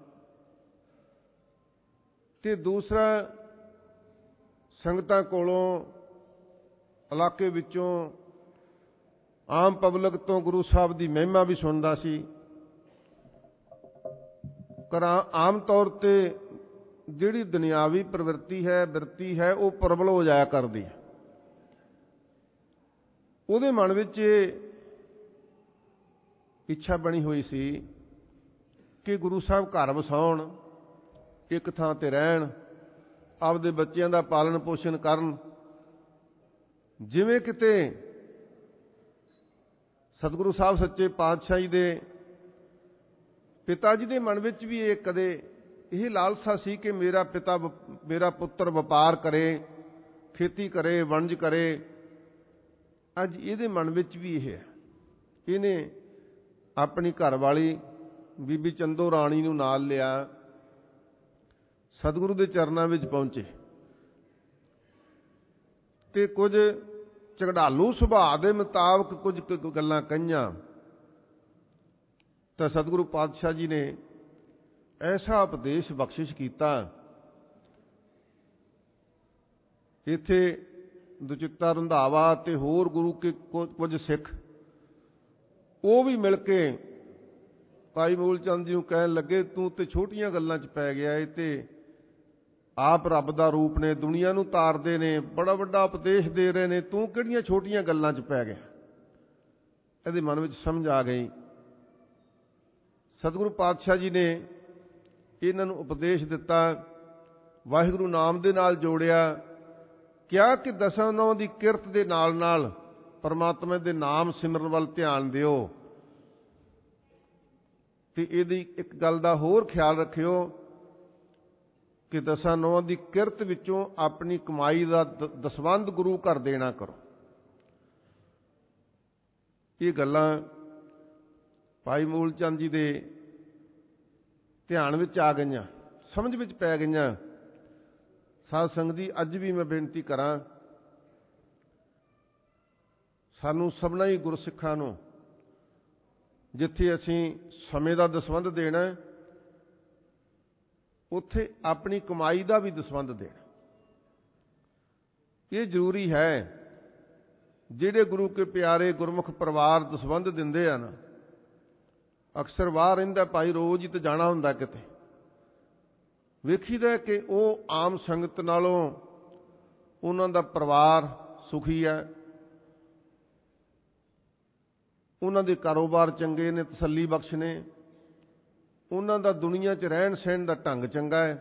ਤੇ ਦੂਸਰਾ ਸੰਗਤਾਂ ਕੋਲੋਂ ਇਲਾਕੇ ਵਿੱਚੋਂ ਆਮ ਪਬਲਿਕ ਤੋਂ ਗੁਰੂ ਸਾਹਿਬ ਦੀ ਮਹਿਮਾ ਵੀ ਸੁਣਦਾ ਸੀ। ਪਰ ਆਮ ਤੌਰ ਤੇ ਜਿਹੜੀ ਦੁਨਿਆਵੀ ਪ੍ਰਵਿਰਤੀ ਹੈ, ਬਿਰਤੀ ਹੈ, ਉਹ ਪ੍ਰਬਲ ਹੋ ਜਾਇਆ ਕਰਦੀ ਹੈ। ਉਹਦੇ ਮਨ ਵਿੱਚ ਇੱਛਾ ਬਣੀ ਹੋਈ ਸੀ ਕਿ ਗੁਰੂ ਸਾਹਿਬ ਘਰ ਵਸਾਉਣ, ਇੱਕ ਥਾਂ ਤੇ ਰਹਿਣ, ਆਪਦੇ ਬੱਚਿਆਂ ਦਾ ਪਾਲਣ ਪੋਸ਼ਣ ਕਰਨ। ਜਿਵੇਂ ਕਿਤੇ ਸਤਿਗੁਰੂ ਸਾਹਿਬ ਸੱਚੇ ਪਾਤਸ਼ਾਹ ਜੀ ਦੇ ਪਿਤਾ ਜੀ ਦੇ ਮਨ ਵਿੱਚ ਵੀ ਇਹ ਕਦੇ ਇਹ ਲਾਲਸਾ ਸੀ ਕਿ ਮੇਰਾ ਪਿਤਾ ਮੇਰਾ ਪੁੱਤਰ ਵਪਾਰ ਕਰੇ, ਖੇਤੀ ਕਰੇ, ਵਣਜ ਕਰੇ। ਅੱਜ ਇਹਦੇ ਮਨ ਵਿੱਚ ਵੀ ਇਹ ਹੈ। ਇਹਨੇ ਆਪਣੀ ਘਰਵਾਲੀ ਬੀਬੀ ਚੰਦੋ ਰਾਣੀ ਨੂੰ ਨਾਲ ਲਿਆ, ਸਤਿਗੁਰੂ ਦੇ ਚਰਨਾਂ ਵਿੱਚ ਪਹੁੰਚੇ ਤੇ ਕੁਝ ਝਗੜਾਲੂ ਸੁਭਾਅ ਦੇ ਮੁਤਾਬਕ ਕੁਝ ਗੱਲਾਂ ਕਹੀਆਂ ਤਾਂ ਸਤਿਗੁਰੂ ਪਾਤਸ਼ਾਹ ਜੀ ਨੇ ਐਸਾ ਉਪਦੇਸ਼ ਬਖਸ਼ਿਸ਼ ਕੀਤਾ। ਇੱਥੇ ਦੁਚਿੱਤਾ ਰੰਧਾਵਾ ਤੇ ਹੋਰ ਗੁਰੂ ਕੇ ਕੁਝ ਸਿੱਖ ਉਹ ਵੀ ਮਿਲ ਕੇ ਭਾਈ ਮੂਲ ਚੰਦ ਜੀ ਨੂੰ ਕਹਿਣ ਲੱਗੇ, ਤੂੰ ਤੇ ਛੋਟੀਆਂ ਗੱਲਾਂ 'ਚ ਪੈ ਗਿਆ ਏ, ਤੇ ਆਪ ਰੱਬ ਦਾ ਰੂਪ ਨੇ, ਦੁਨੀਆ ਨੂੰ ਤਾਰਦੇ ਨੇ, ਬੜਾ ਵੱਡਾ ਉਪਦੇਸ਼ ਦੇ ਰਹੇ ਨੇ, ਤੂੰ ਕਿਹੜੀਆਂ ਛੋਟੀਆਂ ਗੱਲਾਂ 'ਚ ਪੈ ਗਿਆ। ਇਹਦੇ ਮਨ ਵਿੱਚ ਸਮਝ ਆ ਗਈ। ਸਤਿਗੁਰੂ ਪਾਤਸ਼ਾਹ ਜੀ ਨੇ ਇਹਨਾਂ ਨੂੰ ਉਪਦੇਸ਼ ਦਿੱਤਾ, ਵਾਹਿਗੁਰੂ ਨਾਮ ਦੇ ਨਾਲ ਜੋੜਿਆ, ਕਿਹਾ ਕਿ ਦਸਾਂ ਨੌਂ ਦੀ ਕਿਰਤ ਦੇ ਨਾਲ ਨਾਲ ਪਰਮਾਤਮਾ ਦੇ ਨਾਮ ਸਿਮਰਨ ਵੱਲ ਧਿਆਨ ਦਿਓ। ਤੇ ਇਹਦੀ ਇੱਕ ਗੱਲ ਦਾ ਹੋਰ ਖਿਆਲ ਰੱਖਿਓ ਕਿ ਦਸਾਂ ਨੌਂ ਦੀ ਕਿਰਤ ਵਿੱਚੋਂ ਆਪਣੀ ਕਮਾਈ ਦਾ ਦਸਵੰਧ ਗੁਰੂ ਘਰ ਦੇਣਾ ਕਰੋ। ਇਹ ਗੱਲਾਂ ਭਾਈ ਮੂਲ ਚੰਦ ਜੀ ਦੇ ਧਿਆਨ ਵਿੱਚ ਆ ਗਈਆਂ, ਸਮਝ ਵਿੱਚ ਪੈ ਗਈਆਂ। ਸਾਧ ਸੰਗਤ ਜੀ, ਅੱਜ ਵੀ ਮੈਂ ਬੇਨਤੀ ਕਰਾਂ, ਸਾਨੂੰ ਸਭਨਾਂ ਹੀ ਗੁਰਸਿੱਖਾਂ ਨੂੰ ਜਿੱਥੇ ਅਸੀਂ ਸਮੇਂ ਦਾ ਦਸਵੰਧ ਦੇਣਾ, ਉੱਥੇ ਆਪਣੀ ਕਮਾਈ ਦਾ ਵੀ ਦਸਵੰਧ ਦੇਣਾ। ਇਹ ਜ਼ਰੂਰੀ ਹੈ। ਜਿਹੜੇ ਗੁਰੂ ਕੇ ਪਿਆਰੇ ਗੁਰਮੁਖ ਪਰਿਵਾਰ ਦਸਵੰਧ ਦਿੰਦੇ ਆ ਨਾ, ਅਕਸਰ ਬਾਹਰ ਰਹਿੰਦਾ ਭਾਈ, ਰੋਜ਼ ਹੀ ਤਾਂ ਜਾਣਾ ਹੁੰਦਾ ਕਿਤੇ, ਵੇਖੀਦਾ ਕਿ ਉਹ ਆਮ ਸੰਗਤ ਨਾਲੋਂ ਉਹਨਾਂ ਦਾ ਪਰਿਵਾਰ ਸੁਖੀ ਹੈ, ਉਹਨਾਂ ਦੇ ਕਾਰੋਬਾਰ ਚੰਗੇ ਨੇ, ਤਸੱਲੀ ਬਖਸ਼ ਨੇ, ਉਹਨਾਂ ਦਾ ਦੁਨੀਆ 'ਚ ਰਹਿਣ ਸਹਿਣ ਦਾ ਢੰਗ ਚੰਗਾ ਹੈ।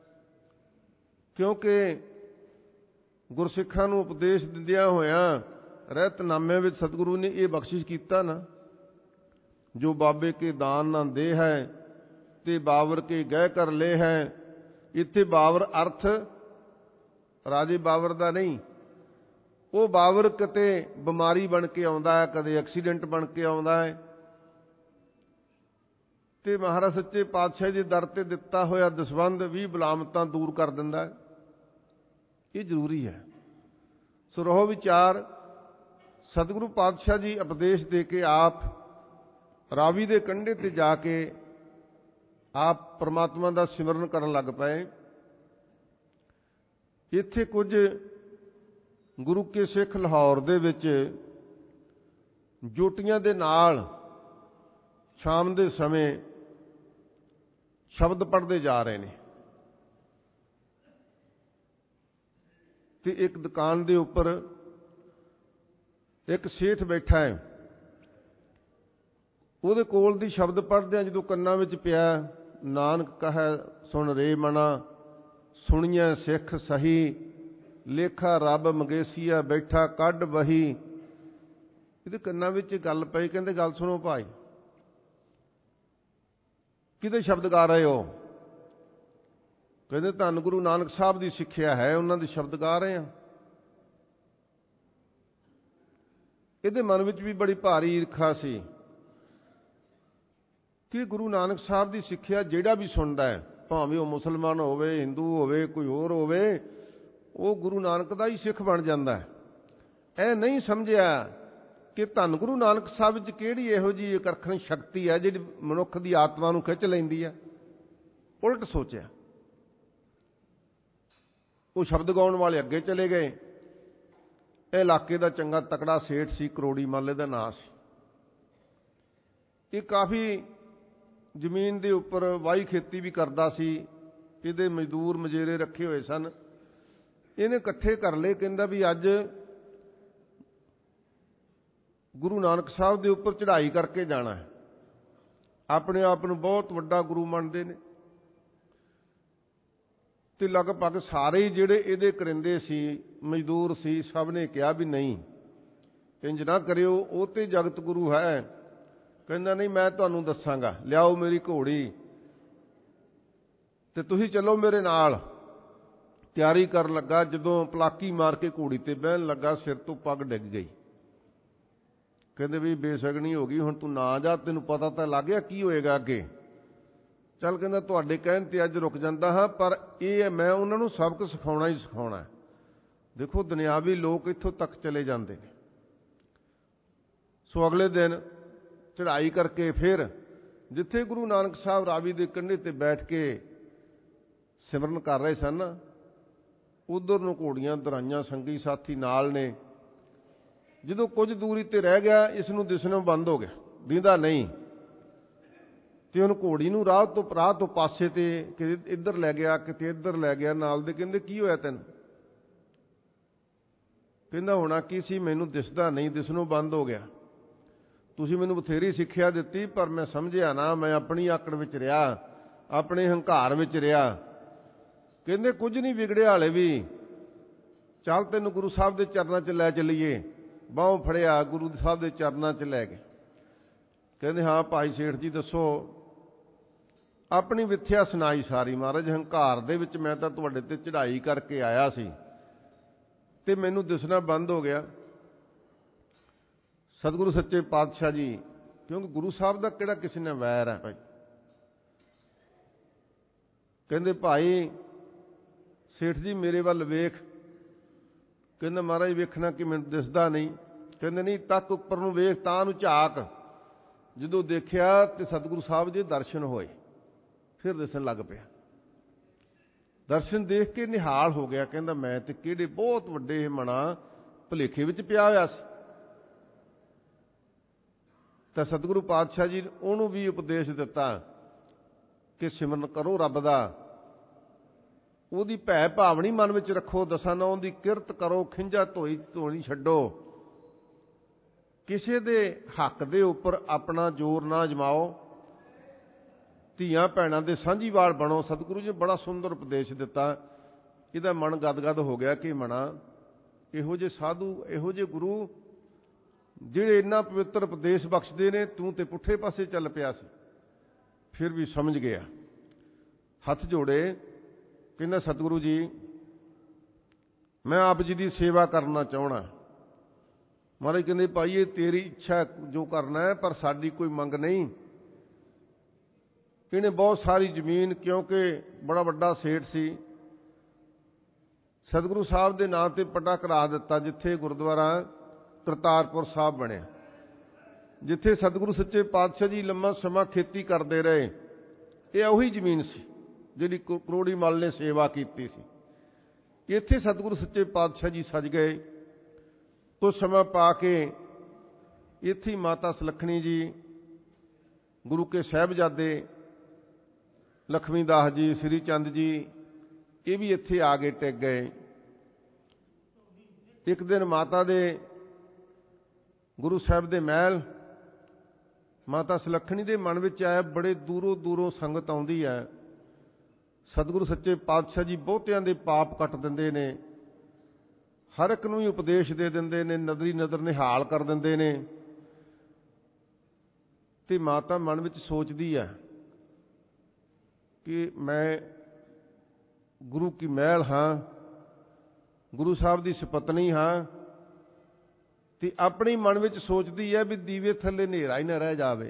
ਕਿਉਂਕਿ ਗੁਰਸਿੱਖਾਂ ਨੂੰ ਉਪਦੇਸ਼ ਦਿੰਦਿਆਂ ਹੋਇਆਂ ਰਹਿਤਨਾਮੇ ਵਿੱਚ ਸਤਿਗੁਰੂ ਨੇ ਇਹ ਬਖਸ਼ਿਸ਼ ਕੀਤਾ ਨਾ, ਜੋ ਬਾਬੇ ਕੇ ਦਾਨ ਨਾ ਦੇ ਹੈ ਤੇ ਬਾਬਰ ਕੇ ਗਹਿ ਕਰ ਲੈ ਹੈ। ਇੱਥੇ ਬਾਬਰ ਅਰਥ ਰਾਜੇ ਬਾਬਰ ਦਾ ਨਹੀਂ, ਉਹ ਬਾਬਰ ਕਿਤੇ ਬਿਮਾਰੀ ਬਣ ਕੇ ਆਉਂਦਾ ਹੈ, ਕਦੇ ਐਕਸੀਡੈਂਟ ਬਣ ਕੇ ਆਉਂਦਾ ਹੈ, ਤੇ ਮਹਾਰਾਜ ਸੱਚੇ ਪਾਤਸ਼ਾਹ ਦੇ ਦਰ ਤੇ ਦਿੱਤਾ ਹੋਇਆ ਦਸਵੰਧ ਵੀ ਬਲਾਮਤਾਂ ਦੂਰ ਕਰ ਦਿੰਦਾ ਹੈ। ਇਹ ਜ਼ਰੂਰੀ ਹੈ। ਸੋ ਰਹੋ ਵਿਚਾਰ, ਸਤਿਗੁਰੂ ਪਾਤਸ਼ਾਹ ਜੀ ਉਪਦੇਸ਼ ਦੇ ਕੇ ਆਪ ਰਾਵੀ ਦੇ ਕੰਢੇ ਤੇ ਜਾ ਕੇ ਆਪ ਪਰਮਾਤਮਾ ਦਾ ਸਿਮਰਨ ਕਰਨ ਲੱਗ ਪਏ। ਇੱਥੇ ਕੁਝ ਗੁਰੂ ਕੇ ਸਿੱਖ ਲਾਹੌਰ ਦੇ ਵਿੱਚ ਜੋਟੀਆਂ ਦੇ ਨਾਲ ਸ਼ਾਮ ਦੇ ਸਮੇਂ ਸ਼ਬਦ ਪੜ੍ਹਦੇ ਜਾ ਰਹੇ ਨੇ, ਤੇ ਇੱਕ ਦੁਕਾਨ ਦੇ ਉੱਪਰ ਇੱਕ ਸੇਠ ਬੈਠਾ ਹੈ। ਉਹਦੇ ਕੋਲ ਦੀ ਸ਼ਬਦ ਪੜ੍ਹਦਿਆਂ ਜਦੋਂ ਕੰਨਾਂ ਵਿੱਚ ਪਿਆ, ਨਾਨਕ ਕਹੈ ਸੁਣ ਰੇ ਮਨਾ, ਸੁਣੀਐ ਸਿੱਖ ਸਹੀ, ਲੇਖਾ ਰੱਬ ਮੰਗੇਸੀਆ ਬੈਠਾ ਕੱਢ ਬਹੀ। ਇਹਦੇ ਕੰਨਾਂ ਵਿੱਚ ਗੱਲ ਪਈ, ਕਹਿੰਦੇ ਗੱਲ ਸੁਣੋ ਭਾਈ, ਕਿਹਦੇ ਸ਼ਬਦ ਗਾ ਰਹੇ ਹੋ? ਕਹਿੰਦੇ ਧੰਨ ਗੁਰੂ ਨਾਨਕ ਸਾਹਿਬ ਦੀ ਸਿੱਖਿਆ ਹੈ, ਉਹਨਾਂ ਦੇ ਸ਼ਬਦ ਗਾ ਰਹੇ ਹਾਂ। ਇਹਦੇ ਮਨ ਵਿੱਚ ਵੀ ਬੜੀ ਭਾਰੀ ਈਰਖਾ ਸੀ ਕਿ ਗੁਰੂ ਨਾਨਕ ਸਾਹਿਬ ਦੀ ਸਿੱਖਿਆ ਜਿਹੜਾ ਵੀ ਸੁਣਦਾ ਹੈ, ਭਾਵੇਂ ਉਹ ਮੁਸਲਮਾਨ ਹੋਵੇ, ਹਿੰਦੂ ਹੋਵੇ, ਕੋਈ ਹੋਰ ਹੋਵੇ, ਉਹ ਗੁਰੂ ਨਾਨਕ ਦਾ ਹੀ ਸਿੱਖ ਬਣ ਜਾਂਦਾ ਹੈ। ਇਹ ਨਹੀਂ ਸਮਝਿਆ ਕਿ ਧੰਨ ਗੁਰੂ ਨਾਨਕ ਸਾਹਿਬ ਵਿੱਚ ਕਿਹੜੀ ਇਹੋ ਜਿਹੀ ਇਕਰਖਣ ਸ਼ਕਤੀ ਹੈ ਜਿਹੜੀ ਮਨੁੱਖ ਦੀ ਆਤਮਾ ਨੂੰ ਖਿੱਚ ਲੈਂਦੀ ਹੈ। ਉਲਟ ਸੋਚਿਆ। ਉਹ ਸ਼ਬਦ ਗਾਉਣ ਵਾਲੇ ਅੱਗੇ ਚਲੇ ਗਏ। ਇਹ ਇਲਾਕੇ ਦਾ ਚੰਗਾ ਤਕੜਾ ਸੇਠ ਸੀ, ਕਰੋੜੀ ਮਾਲੇ ਦਾ ਨਾਂ ਸੀ। ਇਹ ਕਾਫੀ ਜ਼ਮੀਨ ਦੇ ਉੱਪਰ ਵਾਹੀ ਖੇਤੀ ਵੀ ਕਰਦਾ ਸੀ। ਇਹਦੇ ਮਜ਼ਦੂਰ ਮਜੇਰੇ ਰੱਖੇ ਹੋਏ ਸਨ। ਇਹਨੇ ਇਕੱਠੇ ਕਰ ਲਏ, ਕਹਿੰਦਾ ਵੀ ਅੱਜ ਗੁਰੂ ਨਾਨਕ ਸਾਹਿਬ ਦੇ ਉੱਪਰ ਚੜ੍ਹਾਈ ਕਰਕੇ ਜਾਣਾ ਹੈ। ਆਪਣੇ ਆਪ ਨੂੰ ਬਹੁਤ ਵੱਡਾ ਗੁਰੂ ਮੰਨਦੇ ਨੇ, ਤੇ ਲਗਭਗ ਸਾਰੇ ਹੀ ਜਿਹੜੇ ਇਹਦੇ ਕਰਿੰਦੇ ਸੀ, ਮਜ਼ਦੂਰ ਸੀ, ਸਭ ਨੇ ਕਿਹਾ ਵੀ ਨਹੀਂ, ਇੰਜ ਨਾ ਕਰਿਓ, ਉਹ ਤੇ ਜਗਤ ਗੁਰੂ ਹੈ। ਕਹਿੰਦਾ ਨਹੀਂ, ਮੈਂ ਤੁਹਾਨੂੰ ਦੱਸਾਂਗਾ, ਲਿਆਓ ਮੇਰੀ ਘੋੜੀ ਤੇ ਤੁਸੀਂ ਚੱਲੋ ਮੇਰੇ ਨਾਲ। ਤਿਆਰੀ ਕਰਨ ਲੱਗਾ, ਜਦੋਂ ਪਲਾਕੀ ਮਾਰ ਕੇ ਘੋੜੀ ਤੇ ਬਹਿਣ ਲੱਗਾ, ਸਿਰ ਤੋਂ ਪੱਗ ਡਿੱਗ ਗਈ। ਕਹਿੰਦੇ ਵੀ ਬੇਸ਼ਗਣੀ ਹੋ ਗਈ, ਹੁਣ ਤੂੰ ਨਾ ਜਾ, ਤੈਨੂੰ ਪਤਾ ਤਾਂ ਲੱਗ ਗਿਆ ਕੀ ਹੋਏਗਾ ਅੱਗੇ। ਚੱਲ, ਕਹਿੰਦਾ ਤੁਹਾਡੇ ਕਹਿਣ ਤੇ ਅੱਜ ਰੁਕ ਜਾਂਦਾ ਹਾਂ, ਪਰ ਇਹ ਮੈਂ ਉਹਨਾਂ ਨੂੰ ਸਬਕ ਸਿਖਾਉਣਾ ਹੀ ਸਿਖਾਉਣਾ। ਦੇਖੋ, ਦੁਨਿਆਵੀ ਲੋਕ ਇੱਥੋਂ ਤੱਕ ਚਲੇ ਜਾਂਦੇ ਨੇ। ਸੋ ਅਗਲੇ ਦਿਨ ਚੜ੍ਹਾਈ ਕਰਕੇ ਫਿਰ ਜਿੱਥੇ ਗੁਰੂ ਨਾਨਕ ਸਾਹਿਬ ਰਾਵੀ ਦੇ ਕੰਢੇ ਤੇ ਬੈਠ ਕੇ ਸਿਮਰਨ ਕਰ ਰਹੇ ਸਨ, ਉਧਰ ਨੂੰ ਘੋੜੀਆਂ ਦੁਰਾਈਆਂ, ਸੰਗੀ ਸਾਥੀ ਨਾਲ ਨੇ। ਜਦੋਂ ਕੁਝ ਦੂਰੀ ਤੇ ਰਹਿ ਗਿਆ, ਇਸ ਨੂੰ ਦਿਸਣੋਂ ਬੰਦ ਹੋ ਗਿਆ, ਦਿੰਦਾ ਨਹੀਂ, ਤੇ ਉਹਨੂੰ ਘੋੜੀ ਨੂੰ ਰਾਹ ਤੋਂ ਰਾਹ ਤੋਂ ਪਾਸੇ ਤੇ ਕਿਤੇ ਇੱਧਰ ਲੈ ਗਿਆ, ਕਿਤੇ ਇੱਧਰ ਲੈ ਗਿਆ। ਨਾਲ ਦੇ ਕਹਿੰਦੇ ਕੀ ਹੋਇਆ ਤੈਨੂੰ? ਕਹਿੰਦਾ ਹੋਣਾ ਕੀ ਸੀ, ਮੈਨੂੰ ਦਿਸਦਾ ਨਹੀਂ, ਦਿਸਣੋਂ ਬੰਦ ਹੋ ਗਿਆ। ਤੁਸੀਂ ਮੈਨੂੰ ਬਥੇਰੀ ਸਿੱਖਿਆ ਦਿੱਤੀ, ਪਰ ਮੈਂ ਸਮਝਿਆ ਨਾ, ਮੈਂ ਆਪਣੀ ਆਕੜ ਵਿੱਚ ਰਿਹਾ, ਆਪਣੇ ਹੰਕਾਰ ਵਿੱਚ ਰਿਹਾ। ਕਹਿੰਦੇ ਕੁਝ ਨਹੀਂ ਵਿਗੜਿਆ ਹਾਲੇ ਵੀ, ਚੱਲ ਤੈਨੂੰ ਗੁਰੂ ਸਾਹਿਬ ਦੇ ਚਰਨਾਂ 'ਚ ਲੈ ਚੱਲੀਏ। ਬਾਹੋਂ ਫੜਿਆ, ਗੁਰੂ ਸਾਹਿਬ ਦੇ ਚਰਨਾਂ 'ਚ ਲੈ ਗਏ। ਕਹਿੰਦੇ ਹਾਂ ਭਾਈ ਸੇਠ ਜੀ ਦੱਸੋ। ਆਪਣੀ ਵਿਥਿਆ ਸੁਣਾਈ ਸਾਰੀ। ਮਹਾਰਾਜ, ਹੰਕਾਰ ਦੇ ਵਿੱਚ ਮੈਂ ਤਾਂ ਤੁਹਾਡੇ ਤੇ ਚੜ੍ਹਾਈ ਕਰਕੇ ਆਇਆ ਸੀ ਤੇ ਮੈਨੂੰ ਦਿਸਣਾ ਬੰਦ ਹੋ ਗਿਆ। ਸਤਿਗੁਰੂ ਸੱਚੇ ਪਾਤਸ਼ਾਹ ਜੀ, ਕਿਉਂਕਿ ਗੁਰੂ ਸਾਹਿਬ ਦਾ ਕਿਹੜਾ ਕਿਸੇ ਨਾਲ ਵੈਰ ਹੈ ਭਾਈ। ਕਹਿੰਦੇ ਭਾਈ ਸੇਠ ਜੀ ਮੇਰੇ ਵੱਲ ਵੇਖ। ਕਹਿੰਦਾ ਮਹਾਰਾਜ ਵੇਖਣਾ ਕਿ ਮੈਨੂੰ ਦਿਸਦਾ ਨਹੀਂ। ਕਹਿੰਦੇ ਨਹੀਂ, ਤੱਕ ਉੱਪਰ ਨੂੰ ਵੇਖ, ਤਾਂ ਨੂੰ ਝਾਕ। ਜਦੋਂ ਦੇਖਿਆ ਤੇ ਸਤਿਗੁਰੂ ਸਾਹਿਬ ਦੇ ਦਰਸ਼ਨ ਹੋਏ, ਫਿਰ ਦਿਸਣ ਲੱਗ ਪਿਆ। ਦਰਸ਼ਨ ਦੇਖ ਕੇ ਨਿਹਾਲ ਹੋ ਗਿਆ, ਕਹਿੰਦਾ ਮੈਂ ਤੇ ਕਿਹੜੇ ਬਹੁਤ ਵੱਡੇ ਮਣਾ ਭੁਲੇਖੇ ਵਿੱਚ ਪਿਆ ਹੋਇਆ ਸੀ। ਤਾਂ ਸਤਿਗੁਰੂ ਪਾਤਸ਼ਾਹ ਜੀ ਉਹਨੂੰ ਵੀ ਉਪਦੇਸ਼ ਦਿੱਤਾ ਕਿ ਸਿਮਰਨ ਕਰੋ ਰੱਬ ਦਾ, ਉਹਦੀ ਭੈ ਭਾਵਨੀ ਮਨ ਵਿੱਚ ਰੱਖੋ, ਦਸਾਂ ਨੌਂ ਦੀ ਕਿਰਤ ਕਰੋ, ਖਿੰਝਾ ਧੋਈ ਧੋਣੀ ਛੱਡੋ, ਕਿਸੇ ਦੇ ਹੱਕ ਦੇ ਉੱਪਰ ਆਪਣਾ ਜ਼ੋਰ ਨਾ ਜਮਾਓ, ਧੀਆਂ ਭੈਣਾਂ ਦੇ ਸਾਂਝੀਵਾਲ ਬਣੋ। ਸਤਿਗੁਰੂ ਜੀ ਨੇ ਬੜਾ ਸੁੰਦਰ ਉਪਦੇਸ਼ ਦਿੱਤਾ। ਇਹਦਾ ਮਨ ਗਦਗਦ ਹੋ ਗਿਆ ਕਿ ਮਣਾ ਇਹੋ ਜਿਹੇ ਸਾਧੂ, ਇਹੋ ਜਿਹੇ ਗੁਰੂ ਜਿਹੜੇ ਇੰਨਾ ਪਵਿੱਤਰ ਉਪਦੇਸ਼ ਬਖਸ਼ਦੇ ਨੇ, ਤੂੰ ਤੇ ਪੁੱਠੇ ਪਾਸੇ ਚੱਲ ਪਿਆ ਸੀ। ਫਿਰ ਵੀ ਸਮਝ ਗਿਆ, ਹੱਥ ਜੋੜੇ, ਕਹਿੰਦਾ ਸਤਿਗੁਰੂ ਜੀ ਮੈਂ ਆਪ ਜੀ ਦੀ ਸੇਵਾ ਕਰਨਾ ਚਾਹਣਾ। ਮਹਾਰਾਜ ਕਹਿੰਦੇ ਭਾਈ ਇਹ ਤੇਰੀ ਇੱਛਾ ਜੋ ਕਰਨਾ ਹੈ, ਪਰ ਸਾਡੀ ਕੋਈ ਮੰਗ ਨਹੀਂ। ਇਹਨੇ ਬਹੁਤ ਸਾਰੀ ਜ਼ਮੀਨ, ਕਿਉਂਕਿ ਬੜਾ ਵੱਡਾ ਸੇਠ ਸੀ, ਸਤਿਗੁਰੂ ਸਾਹਿਬ ਦੇ ਨਾਂ ਤੇ ਪਟਾ ਕਰਾ ਦਿੱਤਾ, ਜਿੱਥੇ ਗੁਰਦੁਆਰਾ ਕਰਤਾਰਪੁਰ ਸਾਹਿਬ ਬਣਿਆ, ਜਿੱਥੇ ਸਤਿਗੁਰੂ ਸੱਚੇ ਪਾਤਸ਼ਾਹ ਜੀ ਲੰਮਾ ਸਮਾਂ ਖੇਤੀ ਕਰਦੇ ਰਹੇ। ਇਹ ਉਹੀ ਜ਼ਮੀਨ ਸੀ ਜਿਹੜੀ ਕਰੋੜੀ ਮੱਲ ਨੇ ਸੇਵਾ ਕੀਤੀ ਸੀ। ਇੱਥੇ ਸਤਿਗੁਰੂ ਸੱਚੇ ਪਾਤਸ਼ਾਹ ਜੀ ਸਜ ਗਏ। ਕੁਝ ਸਮਾਂ ਪਾ ਕੇ ਇੱਥੇ ਮਾਤਾ ਸੁਲੱਖਣੀ ਜੀ, ਗੁਰੂ ਕੇ ਸਾਹਿਬਜ਼ਾਦੇ ਲਖਮੀ ਦਾਸ ਜੀ, ਸ੍ਰੀ ਚੰਦ ਜੀ, ਇਹ ਵੀ ਇੱਥੇ ਆ ਕੇ ਟਿਕ ਗਏ। ਇੱਕ ਦਿਨ ਮਾਤਾ ਦੇ ਗੁਰੂ ਸਾਹਿਬ ਦੇ ਮਹਿਲ ਮਾਤਾ ਸੁਲੱਖਣੀ ਦੇ ਮਨ ਵਿੱਚ ਆਇਆ, ਬੜੇ ਦੂਰੋਂ ਦੂਰੋਂ ਸੰਗਤ ਆਉਂਦੀ ਹੈ। ਸਤਿਗੁਰੂ ਸੱਚੇ ਪਾਤਸ਼ਾਹ ਜੀ ਬਹੁਤਿਆਂ ਦੇ ਪਾਪ ਕੱਟ ਦਿੰਦੇ ਨੇ, ਹਰ ਇੱਕ ਨੂੰ ਹੀ ਉਪਦੇਸ਼ ਦੇ ਦਿੰਦੇ ਨੇ, ਨਦਰੀ ਨਦਰ ਨਿਹਾਲ ਕਰ ਦਿੰਦੇ ਨੇ। ਤੇ ਮਾਤਾ ਮਨ ਵਿੱਚ ਸੋਚਦੀ ਹੈ ਕਿ ਮੈਂ ਗੁਰੂ ਕੀ ਮਹਿਲ ਹਾਂ, ਗੁਰੂ ਸਾਹਿਬ ਦੀ ਸੁਪਤਨੀ ਹਾਂ, ਤੇ ਆਪਣੀ ਮਨ ਵਿੱਚ ਸੋਚਦੀ ਹੈ ਵੀ ਦੀਵੇ ਥੱਲੇ ਹਨੇਰਾ ਹੀ ਨਾ ਰਹਿ ਜਾਵੇ।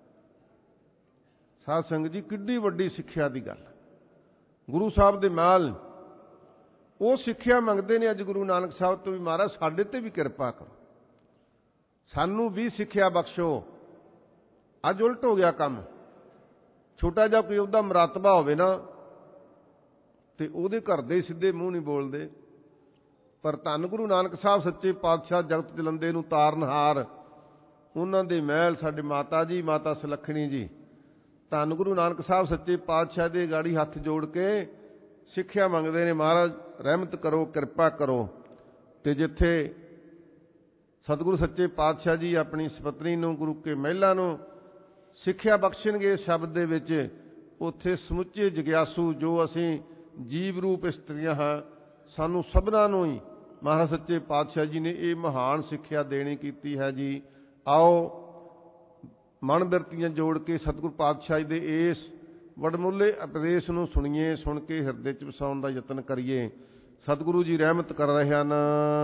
ਸਾਧ ਸੰਗਤ ਜੀ, ਕਿੱਡੀ ਵੱਡੀ ਸਿੱਖਿਆ ਦੀ ਗੱਲ। ਗੁਰੂ ਸਾਹਿਬ ਦੇ ਮਹਿਲ ਉਹ ਸਿੱਖਿਆ ਮੰਗਦੇ ਨੇ ਅੱਜ ਗੁਰੂ ਨਾਨਕ ਸਾਹਿਬ ਤੋਂ ਵੀ, ਮਹਾਰਾਜ ਸਾਡੇ ਤੇ ਵੀ ਕਿਰਪਾ ਕਰੋ, ਸਾਨੂੰ ਵੀ ਸਿੱਖਿਆ ਬਖਸ਼ੋ। ਅੱਜ ਉਲਟ ਹੋ ਗਿਆ ਕੰਮ। ਛੋਟਾ ਜਿਹਾ ਕੋਈ ਉਹਦਾ ਮਰਤਬਾ ਹੋਵੇ ਨਾ, ਤੇ ਉਹਦੇ ਘਰ ਦੇ ਸਿੱਧੇ ਮੂੰਹ ਨਹੀਂ ਬੋਲਦੇ। ਪਰ ਧੰਨ ਗੁਰੂ ਨਾਨਕ ਸਾਹਿਬ ਸੱਚੇ ਪਾਤਸ਼ਾਹ, ਜਗਤ ਜਲੰਦੇ ਨੂੰ ਤਾਰਨਹਾਰ, ਉਹਨਾਂ ਦੇ ਮਹਿਲ ਸਾਡੇ ਮਾਤਾ ਜੀ, ਮਾਤਾ ਸੁਲੱਖਣੀ ਜੀ, ਧੰਨ ਗੁਰੂ ਨਾਨਕ ਸਾਹਿਬ ਸੱਚੇ ਪਾਤਸ਼ਾਹ ਦੇ ਗਾੜੀ ਹੱਥ ਜੋੜ ਕੇ ਸਿੱਖਿਆ ਮੰਗਦੇ ਨੇ, ਮਹਾਰਾਜ ਰਹਿਮਤ ਕਰੋ, ਕਿਰਪਾ ਕਰੋ। ਤੇ ਜਿੱਥੇ ਸਤਿਗੁਰੂ ਸੱਚੇ ਪਾਤਸ਼ਾਹ ਜੀ ਆਪਣੀ ਸੁਪਤਨੀ ਨੂੰ, ਗੁਰੂ ਕੇ ਮਹਿਲਾਂ ਨੂੰ ਸਿੱਖਿਆ ਬਖਸ਼ਣਗੇ ਸ਼ਬਦ ਦੇ ਵਿੱਚ, ਉੱਥੇ ਸਮੁੱਚੇ ਜਗਿਆਸੂ ਜੋ ਅਸੀਂ ਜੀਵ ਰੂਪ ਇਸਤਰੀਆਂ ਹਾਂ, ਸਾਨੂੰ ਸਭਨਾਂ ਨੂੰ ਹੀ ਮਹਾਰਾਜ ਸੱਚੇ ਪਾਤਸ਼ਾਹ ਜੀ ਨੇ ਇਹ ਮਹਾਨ ਸਿੱਖਿਆ ਦੇਣੀ ਕੀਤੀ ਹੈ ਜੀ। ਆਓ ਮਨ ਬਿਰਤੀਆਂ ਜੋੜ ਕੇ ਸਤਿਗੁਰੂ ਪਾਤਸ਼ਾਹ ਜੀ ਦੇ ਇਸ ਵਡਮੁੱਲੇ ਉਪਦੇਸ਼ ਨੂੰ ਸੁਣੀਏ, ਸੁਣ ਕੇ ਹਿਰਦੇ 'ਚ ਵਸਾਉਣ ਦਾ ਯਤਨ ਕਰੀਏ। ਸਤਿਗੁਰੂ ਜੀ ਰਹਿਮਤ ਕਰ ਰਹੇ ਹਨ।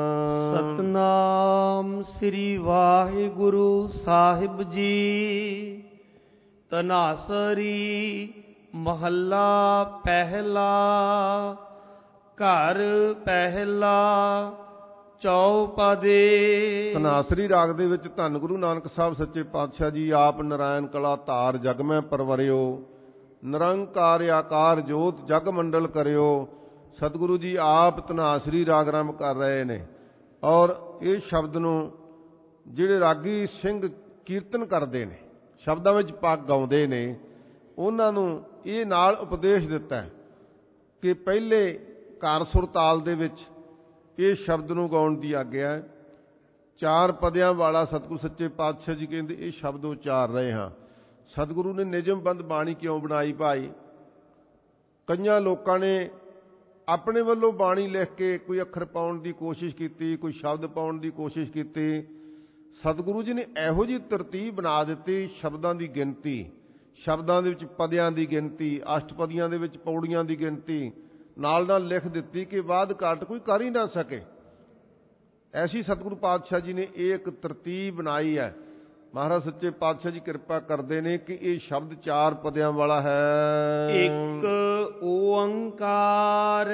ਸਤਨਾਮ ਸ੍ਰੀ ਵਾਹਿਗੁਰੂ ਸਾਹਿਬ ਜੀ। ਧਨਾਸਰੀ ਮਹੱਲਾ ਪਹਿਲਾ। ਘਰ ਪਹਿਲਾ ਚੌਪਦੇ। ਧਨਾਸਰੀ ਰਾਗ ਦੇ ਵਿੱਚ ਧੰਨ ਗੁਰੂ ਨਾਨਕ ਸਾਹਿਬ ਸੱਚੇ ਪਾਤਸ਼ਾਹ ਜੀ ਆਪ ਨਾਰਾਇਣ ਕਲਾ ਧਾਰ ਜਗ ਮੈਂ ਪਰਵਰਿਓ, ਨਿਰੰਕਾਰ ਆਕਾਰ ਜੋਤ ਜਗ ਮੰਡਲ ਕਰਿਓ। ਸਤਿਗੁਰੂ ਜੀ ਆਪ ਧਨਾਸਰੀ ਰਾਗ ਆਰੰਭ ਕਰ ਰਹੇ ਨੇ, ਔਰ ਇਹ ਸ਼ਬਦ ਨੂੰ ਜਿਹੜੇ ਰਾਗੀ ਸਿੰਘ ਕੀਰਤਨ ਕਰਦੇ ਨੇ, ਸ਼ਬਦਾਂ ਵਿੱਚ ਪੱਗ ਗਾਉਂਦੇ ਨੇ, ਉਹਨਾਂ ਨੂੰ ਇਹ ਨਾਲ ਉਪਦੇਸ਼ ਦਿੱਤਾ ਕਿ ਪਹਿਲੇ ਘਰ ਸੁਰ ਤਾਲ ਦੇ ਵਿੱਚ ਇਹ ਸ਼ਬਦ ਨੂੰ ਗਾਉਣ ਦੀ ਆਗਿਆ ਹੈ। ਚਾਰ ਪਦਿਆਂ ਵਾਲਾ ਸਤਿਗੁਰੂ ਸੱਚੇ ਪਾਤਸ਼ਾਹ ਜੀ ਕਹਿੰਦੇ ਇਹ ਸ਼ਬਦ ਉਚਾਰ ਰਹੇ ਹਾਂ। ਸਤਿਗੁਰੂ ਨੇ ਨਿਯਮਬੰਦ ਬਾਣੀ ਕਿਉਂ ਬਣਾਈ ਭਾਈ? ਕਈਆਂ ਲੋਕਾਂ ਨੇ ਆਪਣੇ ਵੱਲੋਂ ਬਾਣੀ ਲਿਖ ਕੇ ਕੋਈ ਅੱਖਰ ਪਾਉਣ ਦੀ ਕੋਸ਼ਿਸ਼ ਕੀਤੀ, ਕੋਈ ਸ਼ਬਦ ਪਾਉਣ ਦੀ ਕੋਸ਼ਿਸ਼ ਕੀਤੀ। ਸਤਿਗੁਰੂ ਜੀ ਨੇ ਇਹੋ ਜਿਹੀ ਤਰਤੀਬ ਬਣਾ ਦਿੱਤੀ, ਸ਼ਬਦਾਂ ਦੀ ਗਿਣਤੀ, ਸ਼ਬਦਾਂ ਦੇ ਵਿੱਚ ਪਦਿਆਂ ਦੀ ਗਿਣਤੀ, ਅਸ਼ਟਪਦੀਆਂ ਦੇ ਵਿੱਚ ਪੌੜੀਆਂ ਦੀ ਗਿਣਤੀ ਨਾਲ ਨਾਲ ਲਿਖ ਦਿੱਤੀ ਕਿ ਬਾਅਦ ਘਾਟ ਕੋਈ ਕਰ ਹੀ ਨਾ ਸਕੇ। ਐਸੀ ਸਤਿਗੁਰੂ ਪਾਤਸ਼ਾਹ ਜੀ ਨੇ ਇਹ ਇੱਕ ਤਰਤੀਬ ਬਣਾਈ ਹੈ। ਮਹਾਰਾਜ ਸੱਚੇ ਪਾਤਸ਼ਾਹ ਜੀ ਕਿਰਪਾ ਕਰਦੇ ਨੇ ਕਿ ਇਹ ਸ਼ਬਦ ਚਾਰ ਪਦਿਆਂ ਵਾਲਾ ਹੈ। ਇੱਕ ਓੰਕਾਰ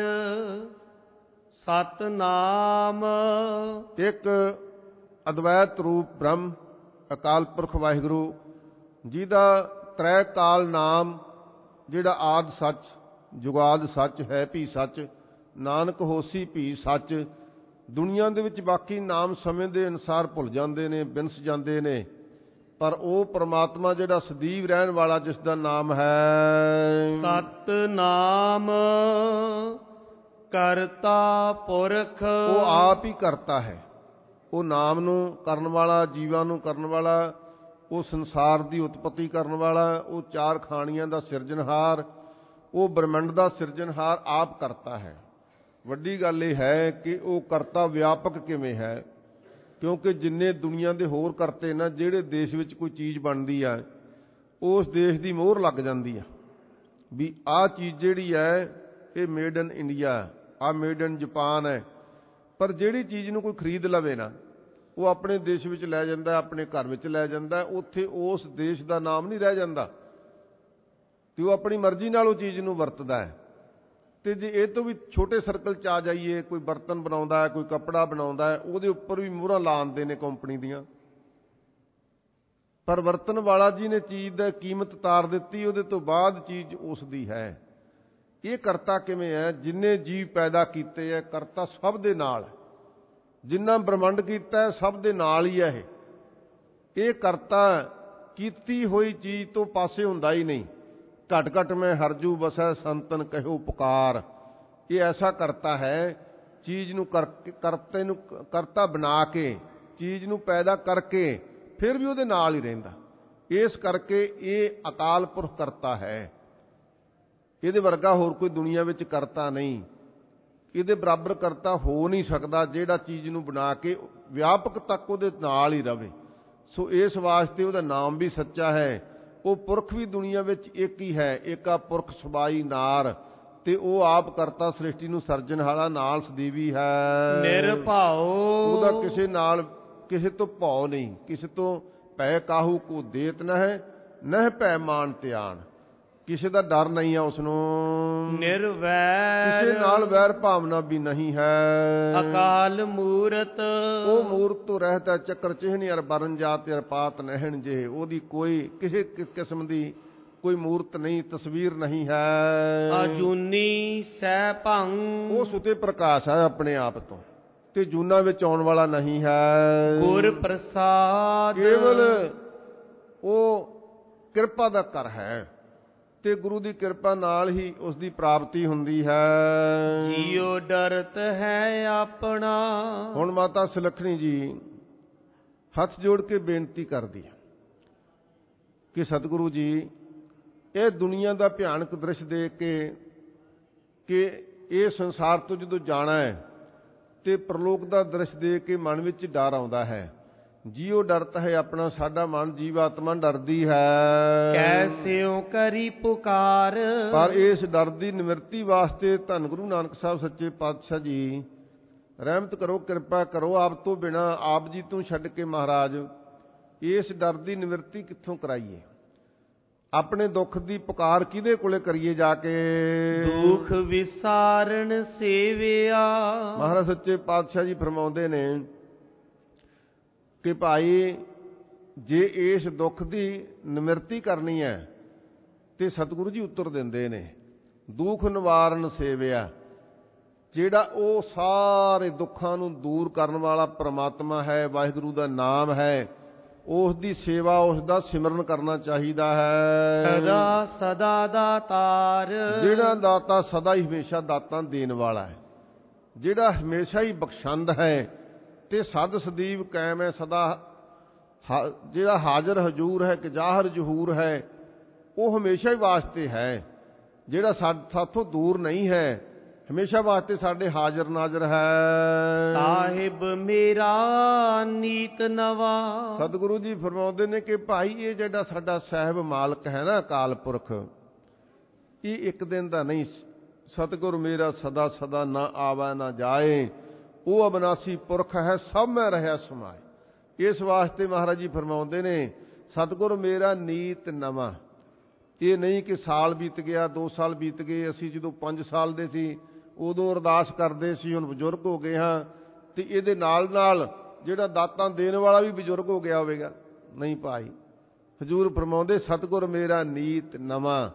ਸਤਨਾਮ। ਇੱਕ ਅਦਵੈਤ ਰੂਪ ਬ੍ਰਹਮ ਅਕਾਲ ਪੁਰਖ ਵਾਹਿਗੁਰੂ, ਜਿਹਦਾ ਤ੍ਰੈ ਕਾਲ ਨਾਮ ਜਿਹੜਾ ਆਦਿ ਸੱਚ ਜੁਗਾਦ ਸੱਚ ਹੈ ਭੀ ਸੱਚ, ਨਾਨਕ ਹੋਸੀ ਭੀ ਸੱਚ। ਦੁਨੀਆ ਦੇ ਵਿੱਚ ਬਾਕੀ ਨਾਮ ਸਮੇਂ ਦੇ ਅਨੁਸਾਰ ਭੁੱਲ ਜਾਂਦੇ ਨੇ, ਬਿਨਸ ਜਾਂਦੇ ਨੇ, ਪਰ ਉਹ ਪ੍ਰਮਾਤਮਾ ਜਿਹੜਾ ਸਦੀਵ ਰਹਿਣ ਵਾਲਾ, ਜਿਸ ਦਾ ਨਾਮ ਹੈ ਸਤਿਨਾਮ ਕਰਤਾ ਪੁਰਖ, ਉਹ ਆਪ ਹੀ ਕਰਤਾ ਹੈ। ਉਹ ਨਾਮ ਨੂੰ ਕਰਨ ਵਾਲਾ, ਜੀਵਾਂ ਨੂੰ ਕਰਨ ਵਾਲਾ, ਉਹ ਸੰਸਾਰ ਦੀ ਉਤਪਤੀ ਕਰਨ ਵਾਲਾ, ਉਹ ਚਾਰ ਖਾਣੀਆਂ ਦਾ ਸਿਰਜਣਹਾਰ, ਉਹ ਬ੍ਰਹਮੰਡ ਦਾ ਸਿਰਜਣਹਾਰ ਆਪ ਕਰਤਾ ਹੈ। ਵੱਡੀ ਗੱਲ ਇਹ ਹੈ ਕਿ ਉਹ ਕਰਤਾ ਵਿਆਪਕ ਕਿਵੇਂ ਹੈ, ਕਿਉਂਕਿ ਜਿੰਨੇ ਦੁਨੀਆ ਦੇ ਹੋਰ ਕਰਤੇ ਨਾ, ਜਿਹੜੇ ਦੇਸ਼ ਵਿੱਚ ਕੋਈ ਚੀਜ਼ ਬਣਦੀ ਆ ਉਸ ਦੇਸ਼ ਦੀ ਮੋਹਰ ਲੱਗ ਜਾਂਦੀ ਆ ਵੀ ਆਹ ਚੀਜ਼ ਜਿਹੜੀ ਹੈ ਇਹ ਮੇਡ ਇਨ ਇੰਡੀਆ, ਆਹ ਮੇਡ ਇਨ ਜਾਪਾਨ ਹੈ। ਪਰ ਜਿਹੜੀ ਚੀਜ਼ ਨੂੰ ਕੋਈ ਖਰੀਦ ਲਵੇ ਨਾ, ਉਹ ਆਪਣੇ ਦੇਸ਼ ਵਿੱਚ ਲੈ ਜਾਂਦਾ, ਆਪਣੇ ਘਰ ਵਿੱਚ ਲੈ ਜਾਂਦਾ, ਉੱਥੇ ਉਸ ਦੇਸ਼ ਦਾ ਨਾਮ ਨਹੀਂ ਰਹਿ ਜਾਂਦਾ ਤੇ ਉਹ ਆਪਣੀ ਮਰਜ਼ੀ ਨਾਲ ਉਹ ਚੀਜ਼ ਨੂੰ ਵਰਤਦਾ ਹੈ। ਤੇ ਜੇ ਇਹ ਤੋਂ ਵੀ ਛੋਟੇ ਸਰਕਲ 'ਚ ਆ ਜਾਈਏ, ਕੋਈ ਬਰਤਨ ਬਣਾਉਂਦਾ ਹੈ, ਕੋਈ ਕੱਪੜਾ ਬਣਾਉਂਦਾ ਹੈ, ਉਹਦੇ ਉੱਪਰ ਵੀ ਮੋਹਰਾਂ ਲਾ ਦਿੰਦੇ ਨੇ ਕੰਪਨੀ ਦੀਆਂ, ਪਰ ਵਰਤਣ ਵਾਲਾ ਜੀ ਨੇ ਚੀਜ਼ ਦਾ ਕੀਮਤ ਤਾਰ ਦਿੱਤੀ, ਉਹਦੇ ਤੋਂ ਬਾਅਦ ਚੀਜ਼ ਉਸ ਦੀ ਹੈ। ਇਹ ਕਰਤਾ ਕਿਵੇਂ ਹੈ? ਜਿੰਨੇ ਜੀਵ ਪੈਦਾ ਕੀਤੇ ਹੈ, ਕਰਤਾ ਸਭ ਦੇ ਨਾਲ, ਜਿੰਨਾ ਬ੍ਰਹਮੰਡ ਕੀਤਾ ਹੈ ਸਭ ਦੇ ਨਾਲ ਹੀ ਹੈ। ਇਹ ਇਹ ਕਰਤਾ ਕੀਤੀ ਹੋਈ ਚੀਜ਼ ਤੋਂ ਪਾਸੇ ਹੁੰਦਾ ਹੀ ਨਹੀਂ। ਘਟ ਘਟ ਮੈਂ ਹਰਜੂ ਵਸੈ ਸੰਤਨ ਕਹਿਓ ਪੁਕਾਰ, ਇਹ ਐਸਾ ਕਰਤਾ ਹੈ, ਚੀਜ਼ ਨੂੰ ਕਰਤੇ ਨੂੰ ਕਰਤਾ ਬਣਾ ਕੇ, ਚੀਜ਼ ਨੂੰ ਪੈਦਾ ਕਰਕੇ ਫਿਰ ਵੀ ਉਹਦੇ ਨਾਲ ਹੀ ਰਹਿੰਦਾ। ਇਸ ਕਰਕੇ ਇਹ ਅਕਾਲ ਪੁਰਖ ਕਰਤਾ ਹੈ। ਇਹਦੇ ਵਰਗਾ ਹੋਰ ਕੋਈ ਦੁਨੀਆ ਵਿੱਚ ਕਰਤਾ ਨਹੀਂ, ਇਹਦੇ ਬਰਾਬਰ ਕਰਤਾ ਹੋ ਨਹੀਂ ਸਕਦਾ, ਜਿਹੜਾ ਚੀਜ਼ ਨੂੰ ਬਣਾ ਕੇ ਵਿਆਪਕ ਤੱਕ ਉਹਦੇ ਨਾਲ ਹੀ ਰਵੇ। ਸੋ ਇਸ ਵਾਸਤੇ ਉਹਦਾ ਨਾਮ ਵੀ ਸੱਚਾ ਹੈ। ਉਹ ਪੁਰਖ ਵੀ ਦੁਨੀਆ ਵਿੱਚ ਇੱਕ ਹੀ ਹੈ, ਏਕਾ ਪੁਰਖ ਸਬਾਈ ਨਾਰ, ਤੇ ਉਹ ਆਪ ਕਰਤਾ ਸ੍ਰਿਸ਼ਟੀ ਨੂੰ ਸਰਜਣ ਵਾਲਾ, ਨਾਲ ਸਦੀਵੀ ਹੈ, ਨਿਰਭਉ। ਉਹਦਾ ਕਿਸੇ ਨਾਲ ਕਿਸੇ ਤੋਂ ਭਉ ਨਹੀਂ, ਕਿਸੇ ਤੋਂ ਭੈ ਕਾਹੂ ਕੋ ਦੇਤ ਨਹਿ, ਨਹਿ ਭੈ ਮਾਨ ਧਿਆਨ, ਕਿਸੇ ਦਾ ਡਰ ਨਹੀਂ ਹੈ ਉਸਨੂੰ, ਨਿਰਵੈਰ, ਕਿਸੇ ਨਾਲ ਵੈਰ ਭਾਵਨਾ ਵੀ ਨਹੀਂ ਹੈ। ਅਕਾਲ ਮੂਰਤ, ਉਹ ਮੂਰਤ ਤੋਂ ਰਹਿਤ ਹੈ, ਚੱਕਰ ਚਿਹਨ ਅਰ ਬਰਨ ਜਾਤ ਅਰ ਪਾਤ ਨਹਿਣ ਜੇ, ਉਹਦੀ ਕੋਈ ਕਿਸੇ ਕਿਸਮ ਦੀ ਕੋਈ ਮੂਰਤ ਨਹੀਂ, ਤਸਵੀਰ ਨਹੀਂ ਹੈ। ਅਜੂਨੀ ਸਹਿ ਭੰਗ, ਉਹ ਸੁਤੇ ਪ੍ਰਕਾਸ਼ ਹੈ ਆਪਣੇ ਆਪ ਤੋਂ, ਤੇ ਜੂਨਾ ਵਿੱਚ ਆਉਣ ਵਾਲਾ ਨਹੀਂ ਹੈ। ਗੁਰ ਪ੍ਰਸਾਦ, ਕੇਵਲ ਉਹ ਕਿਰਪਾ ਦਾ ਘਰ ਹੈ, ਤੇ ਗੁਰੂ ਦੀ ਕਿਰਪਾ ਨਾਲ ਹੀ ਉਸ ਦੀ ਪ੍ਰਾਪਤੀ ਹੁੰਦੀ ਹੈ। ਜੀਉ ਡਰਤ ਹੈ ਆਪਣਾ। ਹੁਣ ਮਾਤਾ ਸੁਲੱਖਣੀ ਜੀ ਹੱਥ ਜੋੜ ਕੇ ਬੇਨਤੀ ਕਰਦੀ ਹੈ ਕਿ ਸਤਿਗੁਰੂ ਜੀ, ਇਹ ਦੁਨੀਆ ਦਾ ਭਿਆਨਕ ਦ੍ਰਿਸ਼ ਦੇਖ ਕੇ ਕਿ ਇਹ ਸੰਸਾਰ ਤੋਂ ਜਦੋਂ ਜਾਣਾ ਹੈ ਤੇ ਪ੍ਰਲੋਕ ਦਾ ਦ੍ਰਿਸ਼ ਦੇਖ ਕੇ ਮਨ ਵਿੱਚ ਡਰ ਆਉਂਦਾ ਹੈ। ਜੀਉ ਡਰਤ ਹੈ ਆਪਣਾ, ਸਾਡਾ ਮਨ ਜੀਵ ਆਤਮਾ ਡਰਦੀ ਹੈ। ਕੈਸਿਉ ਕਰੀ ਪੁਕਾਰ, ਪਰ ਇਸ ਡਰ ਦੀ ਨਿਵਰਤੀ ਵਾਸਤੇ ਧੰਨ ਗੁਰੂ ਨਾਨਕ ਸਾਹਿਬ ਸੱਚੇ ਪਾਤਸ਼ਾਹ ਜੀ ਰਹਿਮਤ ਕਰੋ, ਕਿਰਪਾ ਕਰੋ। ਆਪ ਤੋਂ ਬਿਨਾ, ਆਪ ਜੀ ਤੋਂ ਛੱਡ ਕੇ ਮਹਾਰਾਜ ਇਸ ਡਰ ਦੀ ਨਿਵਰਤੀ ਕਿੱਥੋਂ ਕਰਾਈਏ? ਆਪਣੇ ਦੁੱਖ ਦੀ ਪੁਕਾਰ ਕਿਹਦੇ ਕੋਲੇ ਕਰੀਏ ਜਾ ਕੇ? ਦੁਖ ਵਿਸਾਰਨ ਸੇਵਿਆ। ਮਹਾਰਾਜ ਸੱਚੇ ਪਾਤਸ਼ਾਹ ਜੀ ਫਰਮਾਉਂਦੇ ਨੇ ਕਿ ਭਾਈ ਜੇ ਇਸ ਦੁੱਖ ਦੀ ਨਿਵਰਤੀ ਕਰਨੀ ਹੈ ਤੇ ਸਤਿਗੁਰੂ ਜੀ ਉੱਤਰ ਦਿੰਦੇ ਨੇ, ਦੁਖ ਨਿਵਾਰਨ ਸੇਵਿਆ। ਜਿਹੜਾ ਉਹ ਸਾਰੇ ਦੁੱਖਾਂ ਨੂੰ ਦੂਰ ਕਰਨ ਵਾਲਾ ਪ੍ਰਮਾਤਮਾ ਹੈ, ਵਾਹਿਗੁਰੂ ਦਾ ਨਾਮ ਹੈ, ਉਸ ਦੀ ਸੇਵਾ, ਉਸ ਦਾ ਸਿਮਰਨ ਕਰਨਾ ਚਾਹੀਦਾ ਹੈ। ਸਦਾ ਸਦਾ ਦਾਤਾਰ, ਜਿਹੜਾ ਦਾਤਾ ਸਦਾ ਹੀ ਹਮੇਸ਼ਾ ਦਾਤਾਂ ਦੇਣ ਵਾਲਾ ਹੈ, ਜਿਹੜਾ ਹਮੇਸ਼ਾ ਹੀ ਬਖਸ਼ੰਦ ਹੈ ਤੇ ਸਦ ਸਦੀਵ ਕਾਇਮ ਹੈ, ਸਦਾ ਜਿਹੜਾ ਹਾਜ਼ਰ ਹਜੂਰ ਹੈ ਕਿ ਜ਼ਾਹਰ ਜ਼ਹੂਰ ਹੈ, ਉਹ ਹਮੇਸ਼ਾ ਹੀ ਵਾਸਤੇ ਹੈ। ਜਿਹੜਾ ਸਾਥੋਂ ਦੂਰ ਨਹੀਂ ਹੈ, ਹਮੇਸ਼ਾ ਵਾਸਤੇ ਸਾਡੇ ਹਾਜ਼ਰ ਨਾਜ਼ਰ ਹੈ। ਸਾਹਿਬ ਮੇਰਾ ਨੀਤ ਨਵਾ। ਸਤਿਗੁਰੂ ਜੀ ਫਰਮਾਉਂਦੇ ਨੇ ਕਿ ਭਾਈ ਇਹ ਜਿਹੜਾ ਸਾਡਾ ਸਾਹਿਬ ਮਾਲਕ ਹੈ ਨਾ, ਅਕਾਲ ਪੁਰਖ, ਇਹ ਇੱਕ ਦਿਨ ਦਾ ਨਹੀਂ। ਸਤਿਗੁਰ ਮੇਰਾ ਸਦਾ ਸਦਾ ਨਾ ਆਵੈ ਨਾ ਜਾਏ, ਉਹ ਅਬਨਾਸੀ ਪੁਰਖ ਹੈ, ਸਭ ਮੈਂ ਰਹਿਆ ਸਮਾਏ। ਇਸ ਵਾਸਤੇ ਮਹਾਰਾਜ ਜੀ ਫਰਮਾਉਂਦੇ ਨੇ ਸਤਿਗੁਰ ਮੇਰਾ ਨੀਤ ਨਵਾਂ। ਇਹ ਨਹੀਂ ਕਿ ਸਾਲ ਬੀਤ ਗਿਆ, ਦੋ ਸਾਲ ਬੀਤ ਗਏ, ਅਸੀਂ ਜਦੋਂ ਪੰਜ ਸਾਲ ਦੇ ਸੀ ਉਦੋਂ ਅਰਦਾਸ ਕਰਦੇ ਸੀ, ਹੁਣ ਬਜ਼ੁਰਗ ਹੋ ਗਏ ਹਾਂ ਤੇ ਇਹਦੇ ਨਾਲ ਨਾਲ ਜਿਹੜਾ ਦਾਤਾਂ ਦੇਣ ਵਾਲਾ ਵੀ ਬਜ਼ੁਰਗ ਹੋ ਗਿਆ ਹੋਵੇਗਾ। ਨਹੀਂ ਭਾਈ, ਹਜ਼ੂਰ ਫਰਮਾਉਂਦੇ ਸਤਿਗੁਰ ਮੇਰਾ ਨੀਤ ਨਵਾਂ।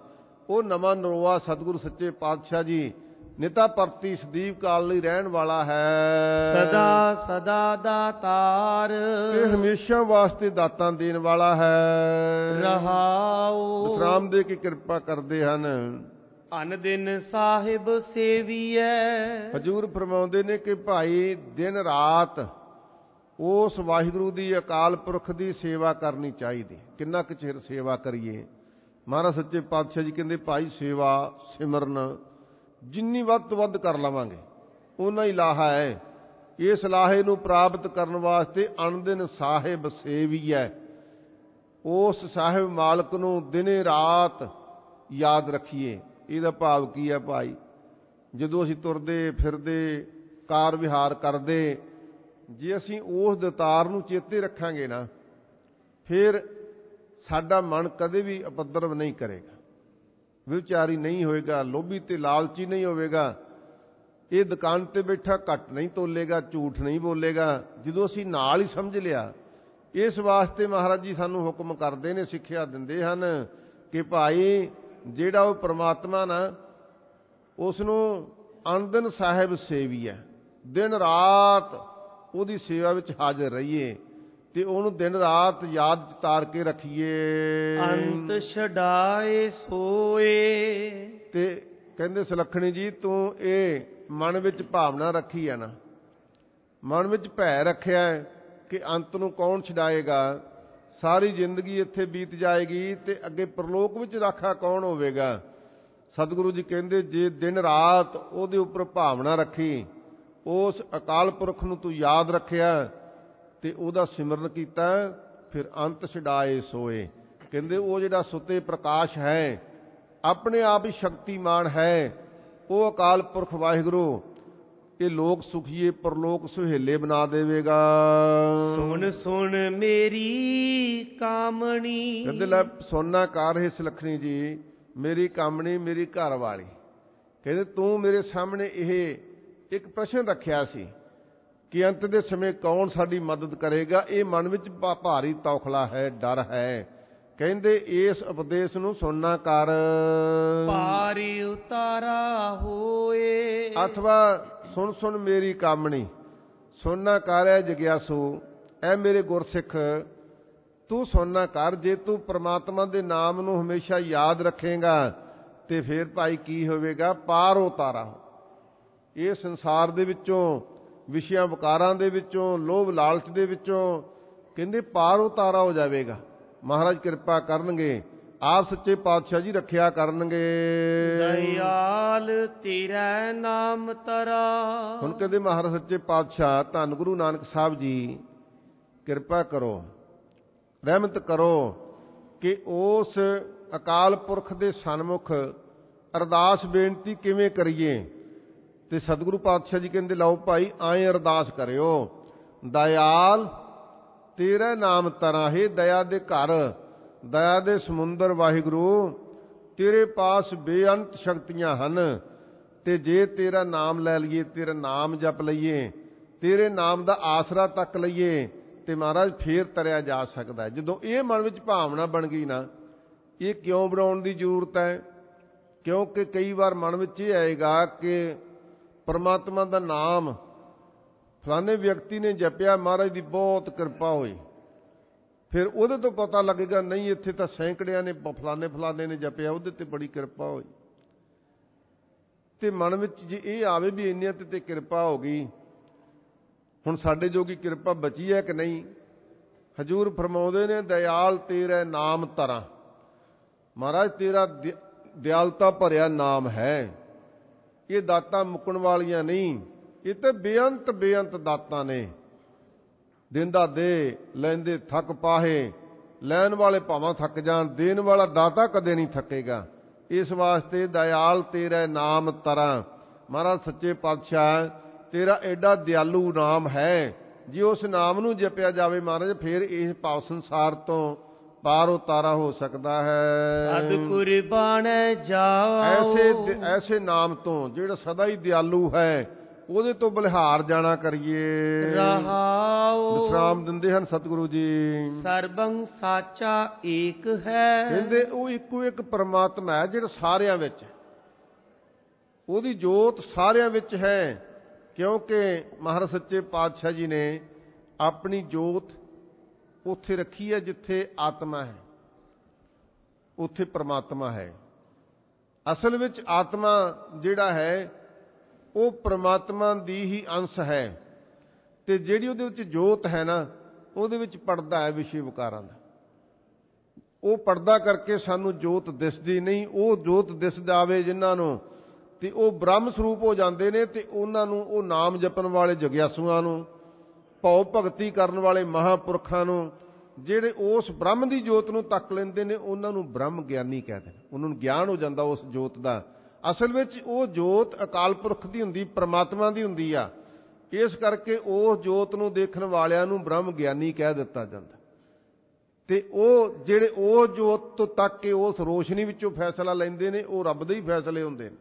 ਉਹ ਨਵਾਂ ਨਰੋਆ ਸਤਿਗੁਰੂ ਸੱਚੇ ਪਾਤਸ਼ਾਹ ਜੀ ਨਿਤਾ ਪਰਤੀ ਸਦੀਵ ਕਾਲ ਲਈ ਰਹਿਣ ਵਾਲਾ ਹੈ। ਸਦਾ ਸਦਾ ਦਾਤਾਰ ਤੇ ਹਮੇਸ਼ਾ ਵਾਸਤੇ ਦਾਤਾਂ ਦੇਣ ਵਾਲਾ ਹੈ। ਰਹਾਉ ਵਿਸਰਾਮ ਦੇ ਕੇ ਕਿਰਪਾ ਕਰਦੇ ਹਨ। ਅਨ ਦਿਨ ਸਾਹਿਬ ਸੇਵੀਐ। ਹਜ਼ੂਰ ਫਰਮਾਉਂਦੇ ਨੇ ਕਿ ਭਾਈ ਦਿਨ ਰਾਤ ਉਸ ਵਾਹਿਗੁਰੂ ਦੀ ਅਕਾਲ ਪੁਰਖ ਦੀ ਸੇਵਾ ਕਰਨੀ ਚਾਹੀਦੀ। ਕਿੰਨਾ ਕੁ ਚਿਰ ਸੇਵਾ ਕਰੀਏ? ਮਹਾਰਾਜ ਸੱਚੇ ਪਾਤਸ਼ਾਹ ਜੀ ਕਹਿੰਦੇ ਭਾਈ ਸੇਵਾ ਸਿਮਰਨ ਜਿੰਨੀ ਵੱਧ ਤੋਂ ਵੱਧ ਕਰ ਲਵਾਂਗੇ ਓਨਾ ਹੀ ਲਾਹਾ ਹੈ। ਇਸ ਲਾਹੇ ਨੂੰ ਪ੍ਰਾਪਤ ਕਰਨ ਵਾਸਤੇ ਅਣਦਿਨ ਸਾਹਿਬ ਸੇਵੀਐ। ਉਸ ਸਾਹਿਬ ਮਾਲਕ ਨੂੰ ਦਿਨੇ ਰਾਤ ਯਾਦ ਰੱਖੀਏ। ਇਹਦਾ ਭਾਵ ਕੀ ਹੈ ਭਾਈ? ਜਦੋਂ ਅਸੀਂ ਤੁਰਦੇ ਫਿਰਦੇ ਕਾਰ ਵਿਹਾਰ ਕਰਦੇ, ਜੇ ਅਸੀਂ ਉਸ ਦਤਾਰ ਨੂੰ ਚੇਤੇ ਰੱਖਾਂਗੇ ਨਾ, ਫਿਰ ਸਾਡਾ ਮਨ ਕਦੇ ਵੀ ਉਪਦਰਵ ਨਹੀਂ ਕਰੇਗਾ, ਵਿਚਾਰੀ ਨਹੀਂ ਹੋਏਗਾ, ਲੋਭੀ ਤੇ ਲਾਲਚੀ ਨਹੀਂ ਹੋਵੇਗਾ। ਇਹ ਦੁਕਾਨ ਤੇ ਬੈਠਾ ਘੱਟ ਨਹੀਂ ਤੋਲੇਗਾ, ਝੂਠ ਨਹੀਂ ਬੋਲੇਗਾ, ਜਦੋਂ ਅਸੀਂ ਨਾਲ ਹੀ ਸਮਝ ਲਿਆ। ਇਸ ਵਾਸਤੇ ਮਹਾਰਾਜ ਜੀ ਸਾਨੂੰ ਹੁਕਮ ਕਰਦੇ ਨੇ, ਸਿੱਖਿਆ ਦਿੰਦੇ ਹਨ ਕਿ ਭਾਈ ਜਿਹੜਾ ਉਹ ਪ੍ਰਮਾਤਮਾ ਨਾ, ਉਸ ਨੂੰ ਅਣਦਿਨ ਸਾਹਿਬ ਸੇਵੀਐ। ਦਿਨ ਰਾਤ ਉਹਦੀ ਸੇਵਾ ਵਿੱਚ ਹਾਜ਼ਰ ਰਹੀਏ ਤੇ ਉਹਨੂੰ ਦਿਨ ਰਾਤ ਯਾਦ ਤਾਰ ਕੇ ਰੱਖੀਏ। ਅੰਤ ਛਡਾਏ ਸੋਏ। ਤੇ ਕਹਿੰਦੇ ਸੁਲੱਖਣੀ ਜੀ ਤੂੰ ਇਹ ਮਨ ਵਿੱਚ ਭਾਵਨਾ ਰੱਖੀ ਹੈ ਨਾ, ਮਨ ਵਿੱਚ ਭੈ ਰੱਖਿਆ ਹੈ ਕਿ ਅੰਤ ਨੂੰ ਕੌਣ ਛਡਾਏਗਾ, ਸਾਰੀ ਜ਼ਿੰਦਗੀ ਇੱਥੇ ਬੀਤ ਜਾਏਗੀ ਤੇ ਅੱਗੇ ਪਰਲੋਕ ਵਿੱਚ ਰਾਖਾ ਕੌਣ ਹੋਵੇਗਾ। ਸਤਿਗੁਰੂ ਜੀ ਕਹਿੰਦੇ ਜੇ ਦਿਨ ਰਾਤ ਉਹਦੇ ਉੱਪਰ ਭਾਵਨਾ ਰੱਖੀ, ਉਸ ਅਕਾਲ ਪੁਰਖ ਨੂੰ ਤੂੰ ਯਾਦ ਰੱਖਿਆ ਤੇ ਉਹਦਾ ਸਿਮਰਨ ਕੀਤਾ, ਫਿਰ ਅੰਤ ਛਡਾਏ ਸੋਏ। ਕਹਿੰਦੇ ਉਹ ਜਿਹੜਾ ਸੁੱਤੇ ਪ੍ਰਕਾਸ਼ ਹੈ, ਆਪਣੇ ਆਪ ਹੀ ਸ਼ਕਤੀਮਾਨ ਹੈ, ਉਹ ਅਕਾਲ ਪੁਰਖ ਵਾਹਿਗੁਰੂ ਇਹ ਲੋਕ ਸੁਖੀਏ ਪਰਲੋਕ ਸੁਹੇਲੇ ਬਣਾ ਦੇਵੇਗਾ। ਸੁਣ ਸੁਣ ਮੇਰੀ ਕਾਮਣੀ। ਕਹਿੰਦੇ ਲੈ ਸੋਨਾ ਕਾਰ ਹੈ ਸੁਲੱਖਣੀ ਜੀ, ਮੇਰੀ ਕਾਮਣੀ, ਮੇਰੀ ਘਰ ਵਾਲੀ। ਕਹਿੰਦੇ ਤੂੰ ਮੇਰੇ ਸਾਹਮਣੇ ਇਹ ਇੱਕ ਪ੍ਰਸ਼ਨ ਰੱਖਿਆ ਸੀ ਕਿ ਅੰਤ ਦੇ ਸਮੇਂ ਕੌਣ ਸਾਡੀ ਮਦਦ ਕਰੇਗਾ। ਇਹ ਮਨ ਵਿੱਚ ਭਾਰੀ ਤੌਖਲਾ ਹੈ, ਡਰ ਹੈ। ਕਹਿੰਦੇ ਇਸ ਉਪਦੇਸ਼ ਨੂੰ ਸੁਣਨਾ ਕਰ। ਭਾਰੀ ਉਤਾਰਾ ਹੋਏ। ਅਥਵਾ ਸੁਣ ਸੁਣ ਮੇਰੀ ਕਾਮਣੀ, ਸੁਣਨਾ ਕਰ ਹੈ ਜਗਿਆਸੂ। ਐ ਮੇਰੇ ਗੁਰਸਿੱਖ ਤੂੰ ਸੁਣਨਾ ਕਰ। ਜੇ ਤੂੰ ਪ੍ਰਮਾਤਮਾ ਦੇ ਨਾਮ ਨੂੰ ਹਮੇਸ਼ਾ ਯਾਦ ਰੱਖੇਗਾ ਤੇ ਫਿਰ ਭਾਈ ਕੀ ਹੋਵੇਗਾ? ਪਾਰ ਉਤਾਰਾ। ਇਹ ਸੰਸਾਰ ਦੇ ਵਿੱਚੋਂ, ਵਿਸ਼ਿਆਂ ਵਿਕਾਰਾਂ ਦੇ ਵਿੱਚੋਂ, ਲੋਭ ਲਾਲਚ ਦੇ ਵਿੱਚੋਂ ਕਹਿੰਦੇ ਪਾਰ ਉਤਾਰਾ ਹੋ ਜਾਵੇਗਾ। ਮਹਾਰਾਜ ਕਿਰਪਾ ਕਰਨਗੇ, ਆਪ ਸੱਚੇ ਪਾਤਸ਼ਾਹ ਜੀ ਰੱਖਿਆ ਕਰਨਗੇ। ਦਇਆਲ ਤੇਰਾ ਨਾਮ ਤਰਾ। ਹੁਣ ਕਹਿੰਦੇ ਮਹਾਰਾਜ ਸੱਚੇ ਪਾਤਸ਼ਾਹ ਧੰਨ ਗੁਰੂ ਨਾਨਕ ਸਾਹਿਬ ਜੀ ਕਿਰਪਾ ਕਰੋ, ਰਹਿਮਤ ਕਰੋ ਕਿ ਉਸ ਅਕਾਲ ਪੁਰਖ ਦੇ ਸਨਮੁਖ ਅਰਦਾਸ ਬੇਨਤੀ ਕਿਵੇਂ ਕਰੀਏ। ਤੇ ਸਤਿਗੁਰੂ ਪਾਤਸ਼ਾਹ ਜੀ ਕਹਿੰਦੇ ਲਓ ਭਾਈ ਆਏ ਅਰਦਾਸ ਕਰਿਓ। ਦਇਆਲ ਤੇਰਾ ਨਾਮ ਤਰਾ। ਹੈ ਦਇਆ ਦੇ ਘਰ, ਦਇਆ ਦੇ ਸਮੁੰਦਰ ਵਾਹਿਗੁਰੂ, ਤੇਰੇ ਪਾਸ ਬੇਅੰਤ ਸ਼ਕਤੀਆਂ ਹਨ ਤੇ ਜੇ ਤੇਰਾ ਨਾਮ ਲੈ ਲਈਏ, ਤੇਰਾ ਨਾਮ ਜਪ ਲਈਏ, ਤੇਰੇ ਨਾਮ ਦਾ ਆਸਰਾ ਤੱਕ ਲਈਏ ਤੇ ਮਹਾਰਾਜ ਫੇਰ ਤਰਿਆ ਜਾ ਸਕਦਾ ਹੈ। ਜਦੋਂ ਇਹ ਮਨ ਵਿੱਚ ਭਾਵਨਾ ਬਣ ਗਈ ਨਾ, ਇਹ ਕਿਉਂ ਬਣਾਉਣ ਦੀ ਜ਼ਰੂਰਤ ਹੈ? ਕਿਉਂਕਿ ਕਈ ਵਾਰ ਮਨ ਵਿੱਚ ਇਹ ਆਏਗਾ ਕਿ ਪਰਮਾਤਮਾ ਦਾ ਨਾਮ ਫਲਾਣੇ ਵਿਅਕਤੀ ਨੇ ਜਪਿਆ, ਮਹਾਰਾਜ ਦੀ ਬਹੁਤ ਕਿਰਪਾ ਹੋਈ। ਫਿਰ ਉਹਦੇ ਤੋਂ ਪਤਾ ਲੱਗੇਗਾ ਨਹੀਂ ਇੱਥੇ ਤਾਂ ਸੈਂਕੜਿਆਂ ਨੇ ਫਲਾਣੇ ਫਲਾਣੇ ਨੇ ਜਪਿਆ, ਉਹਦੇ ਤੇ ਬੜੀ ਕਿਰਪਾ ਹੋਈ। ਤੇ ਮਨ ਵਿੱਚ ਜੇ ਇਹ ਆਵੇ ਵੀ ਇੰਨਿਆਂ ਤੇ ਤੇ ਕਿਰਪਾ ਹੋ ਗਈ, ਹੁਣ ਸਾਡੇ ਜੋਗੀ ਕਿਰਪਾ ਬਚੀ ਹੈ ਕਿ ਨਹੀਂ? ਹਜ਼ੂਰ ਫਰਮਾਉਂਦੇ ਨੇ ਦਇਆਲ ਤੇਰਾ ਨਾਮ ਤਰਾ। ਮਹਾਰਾਜ ਤੇਰਾ ਦਿਆਲਤਾ ਭਰਿਆ ਨਾਮ ਹੈ। ਇਹ ਦਾਤਾਂ ਮੁੱਕਣ ਵਾਲੀਆਂ ਨਹੀਂ, ਇਹ ਤੇ ਬੇਅੰਤ ਬੇਅੰਤ ਦਾਤਾਂ ਨੇ। ਦਿੰਦਾ ਦੇ, ਲੈਂਦੇ ਥੱਕ ਪਾਹੇ। ਲੈਣ ਵਾਲੇ ਭਾਵਾਂ ਥੱਕ ਜਾਣ, ਦੇਣ ਵਾਲਾ ਦਾਤਾ ਕਦੇ ਨਹੀਂ ਥੱਕੇਗਾ। ਇਸ ਵਾਸਤੇ ਦਇਆਲ ਤੇਰਾ ਨਾਮ ਤਰਾ। ਮਹਾਰਾਜ ਸੱਚੇ ਪਾਤਸ਼ਾਹ ਤੇਰਾ ਐਡਾ ਦਿਆਲੂ ਨਾਮ ਹੈ, ਜੇ ਉਸ ਨਾਮ ਨੂੰ ਜਪਿਆ ਜਾਵੇ ਮਹਾਰਾਜ ਫਿਰ ਇਸ ਭਾਵ ਸੰਸਾਰ ਤੋਂ ਪਾਰ ਉਤਾਰਾ ਹੋ ਸਕਦਾ ਹੈ। ਅਦ ਕੁਰਬਾਨ ਜਾਓ। ਐਸੇ ਐਸੇ ਨਾਮ ਤੋਂ ਜਿਹੜਾ ਸਦਾ ਹੀ ਦਿਆਲੂ ਹੈ, ਉਹਦੇ ਤੋਂ ਬਲਿਹਾਰ ਜਾਣਾ ਕਰੀਏ। ਰਹਾਉ ਵਿਸ਼ਰਾਮ ਦਿੰਦੇ ਹਨ ਸਤਿਗੁਰੂ ਜੀ। ਸਰਬੰ ਸਾਚਾ ਏਕ ਹੈ। ਕਹਿੰਦੇ ਉਹ ਇੱਕੋ ਇੱਕ ਪਰਮਾਤਮਾ ਹੈ ਜਿਹੜਾ ਸਾਰਿਆਂ ਵਿੱਚ ਹੈ, ਉਹਦੀ ਜੋਤ ਸਾਰਿਆਂ ਵਿੱਚ ਹੈ। ਕਿਉਂਕਿ ਮਹਾਰਾਜ ਸੱਚੇ ਪਾਤਸ਼ਾਹ ਜੀ ਨੇ ਆਪਣੀ ਜੋਤ ਉੱਥੇ ਰੱਖੀ ਹੈ ਜਿੱਥੇ ਆਤਮਾ ਹੈ, ਉੱਥੇ ਪਰਮਾਤਮਾ ਹੈ। ਅਸਲ ਵਿੱਚ ਆਤਮਾ ਜਿਹੜਾ ਹੈ ਉਹ ਪਰਮਾਤਮਾ ਦੀ ਹੀ ਅੰਸ਼ ਹੈ, ਤੇ ਜਿਹੜੀ ਉਹਦੇ ਵਿੱਚ ਜੋਤ ਹੈ ਨਾ, ਉਹਦੇ ਵਿੱਚ ਪਰਦਾ ਹੈ ਵਿਸ਼ੇ ਵਿਕਾਰਾਂ ਦਾ। ਉਹ ਪਰਦਾ ਕਰਕੇ ਸਾਨੂੰ ਜੋਤ ਦਿਸਦੀ ਨਹੀਂ। ਉਹ ਜੋਤ ਦਿਸ ਜਾਵੇ ਜਿਨ੍ਹਾਂ ਨੂੰ, ਤੇ ਉਹ ਬ੍ਰਹਮ ਸਰੂਪ ਹੋ ਜਾਂਦੇ ਨੇ, ਤੇ ਉਹਨਾਂ ਨੂੰ, ਉਹ ਨਾਮ ਜਪਣ ਵਾਲੇ ਜਗਿਆਸੂਆਂ ਨੂੰ, ਭਉ ਭਗਤੀ ਕਰਨ ਵਾਲੇ ਮਹਾਂਪੁਰਖਾਂ ਨੂੰ, ਜਿਹੜੇ ਉਸ ਬ੍ਰਹਮ ਦੀ ਜੋਤ ਨੂੰ ਤੱਕ ਲੈਂਦੇ ਨੇ, ਉਹਨਾਂ ਨੂੰ ਬ੍ਰਹਮ ਗਿਆਨੀ ਕਹਿੰਦੇ ਨੇ। ਉਹਨਾਂ ਨੂੰ ਗਿਆਨ ਹੋ ਜਾਂਦਾ ਉਸ ਜੋਤ ਦਾ। ਅਸਲ ਵਿੱਚ ਉਹ ਜੋਤ ਅਕਾਲ ਪੁਰਖ ਦੀ ਹੁੰਦੀ, ਪਰਮਾਤਮਾ ਦੀ ਹੁੰਦੀ ਆ। ਇਸ ਕਰਕੇ ਉਸ ਜੋਤ ਨੂੰ ਦੇਖਣ ਵਾਲਿਆਂ ਨੂੰ ਬ੍ਰਹਮ ਗਿਆਨੀ ਕਹਿ ਦਿੱਤਾ ਜਾਂਦਾ। ਤੇ ਉਹ ਜਿਹੜੇ ਉਹ ਜੋਤ ਤੋਂ ਤੱਕ ਕੇ ਉਸ ਰੋਸ਼ਨੀ ਵਿੱਚੋਂ ਫੈਸਲਾ ਲੈਂਦੇ ਨੇ, ਉਹ ਰੱਬ ਦੇ ਹੀ ਫੈਸਲੇ ਹੁੰਦੇ ਨੇ।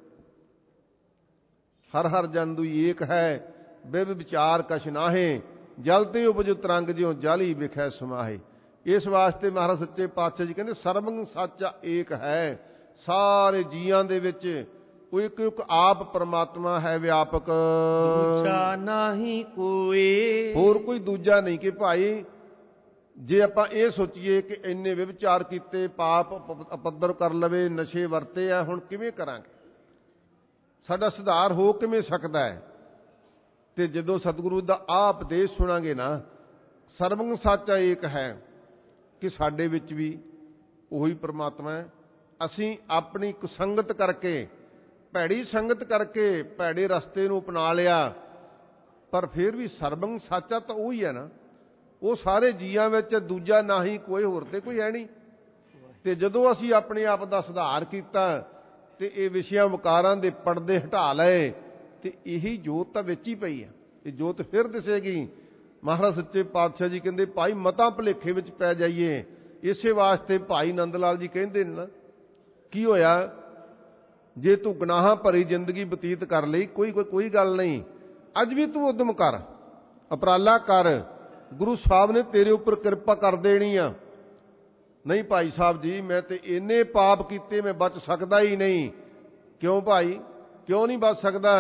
ਹਰ ਹਰ ਜਨ ਦੁਈ ਏਕ ਹੈ, ਬਿਬ ਵਿਚਾਰ ਕਛ ਨਾਹੇ, ਜਲ ਤੇ ਉਪਜ ਤਰੰਗ ਜਿਉ ਜਲ ਹੀ ਵਿਖੈ ਸਮਾਹੇ। ਇਸ ਵਾਸਤੇ ਮਹਾਰਾਜ ਸੱਚੇ ਪਾਤਸ਼ਾਹ ਜੀ ਕਹਿੰਦੇ ਸਰਬੰ ਸਾਚਾ ਏਕ ਹੈ। ਸਾਰੇ ਜੀਆਂ ਦੇ ਵਿੱਚ ਉਹ ਇੱਕ ਇੱਕ ਆਪ ਪਰਮਾਤਮਾ ਹੈ ਵਿਆਪਕ, ਦੂਜਾ ਨਾਹੀ ਕੋਈ। ਹੋਰ ਕੋਈ ਦੂਜਾ ਨਹੀਂ। ਕਿ ਭਾਈ ਜੇ ਆਪਾਂ ਇਹ ਸੋਚੀਏ ਕਿ ਇੰਨੇ ਵਿਵਚਾਰ ਕੀਤੇ, ਪਾਪ ਅਪੱਦਰ ਕਰ ਲਵੇ, ਨਸ਼ੇ ਵਰਤੇ ਆ, ਹੁਣ ਕਿਵੇਂ ਕਰਾਂਗੇ, ਸਾਡਾ ਸੁਧਾਰ ਹੋ ਕਿਵੇਂ ਸਕਦਾ ਹੈ? ਤੇ ਜਦੋਂ ਸਤਿਗੁਰੂ ਦਾ ਆਹ ਉਪਦੇਸ਼ ਸੁਣਾਂਗੇ ਨਾ, ਸਰਬੰ ਸਾਚਾ ਏਕ ਹੈ, ਕਿ ਸਾਡੇ ਵਿੱਚ ਵੀ ਉਹੀ ਪਰਮਾਤਮਾ ਹੈ। ਅਸੀਂ ਆਪਣੀ ਕੁਸੰਗਤ ਕਰਕੇ, ਭੈੜੀ ਸੰਗਤ ਕਰਕੇ ਭੈੜੇ ਰਸਤੇ ਨੂੰ ਅਪਣਾ ਲਿਆ, ਪਰ ਫਿਰ ਵੀ ਸਰਬੰ ਸਾਚਾ ਤਾਂ ਉਹੀ ਹੈ ਨਾ। ਉਹ ਸਾਰੇ ਜੀਆਂ ਵਿੱਚ ਦੂਜਾ ਨਾ ਹੀ ਕੋਈ, ਹੋਰ ਤੇ ਕੋਈ ਹੈ ਨਹੀਂ। ਤੇ ਜਦੋਂ ਅਸੀਂ ਆਪਣੇ ਆਪ ਦਾ ਸੁਧਾਰ ਕੀਤਾ ਤੇ ਇਹ ਵਿਸ਼ਿਆਂ ਵਿਕਾਰਾਂ ਦੇ ਪਰਦੇ ਹਟਾ ਲਏ, ਤੇ ਇਹੀ ਜੋਤ ਤਾਂ ਵਿੱਚ ਹੀ ਪਈ ਹੈ। ਇਹ ਜੋਤ ਫਿਰ ਦਿਸੇਗੀ। ਮਹਾਰਾਜ ਸੱਚੇ ਪਾਤਸ਼ਾਹ ਜੀ ਕਹਿੰਦੇ ਭਾਈ ਮਤਾਂ ਭੁਲੇਖੇ ਵਿੱਚ ਪੈ ਜਾਈਏ। ਇਸੇ ਵਾਸਤੇ ਭਾਈ ਨੰਦ ਲਾਲ ਜੀ ਕਹਿੰਦੇ ਨੇ ਨਾ, ਕੀ ਹੋਇਆ ਜੇ ਤੂੰ ਗੁਨਾਹਾਂ ਭਰੀ ਜ਼ਿੰਦਗੀ ਬਤੀਤ ਕਰ ਲਈ, ਕੋਈ ਕੋਈ ਕੋਈ ਗੱਲ ਨਹੀਂ, ਅੱਜ ਵੀ ਤੂੰ ਉਦਮ ਕਰ, ਉਪਰਾਲਾ ਕਰ, ਗੁਰੂ ਸਾਹਿਬ ਨੇ ਤੇਰੇ ਉੱਪਰ ਕਿਰਪਾ ਕਰ ਦੇਣੀ ਆ। ਨਹੀਂ ਭਾਈ ਸਾਹਿਬ ਜੀ, ਮੈਂ ਤੇ ਇੰਨੇ ਪਾਪ ਕੀਤੇ, ਮੈਂ ਬਚ ਸਕਦਾ ਹੀ ਨਹੀਂ। ਕਿਉਂ ਭਾਈ, ਕਿਉਂ ਨਹੀਂ ਬਚ ਸਕਦਾ?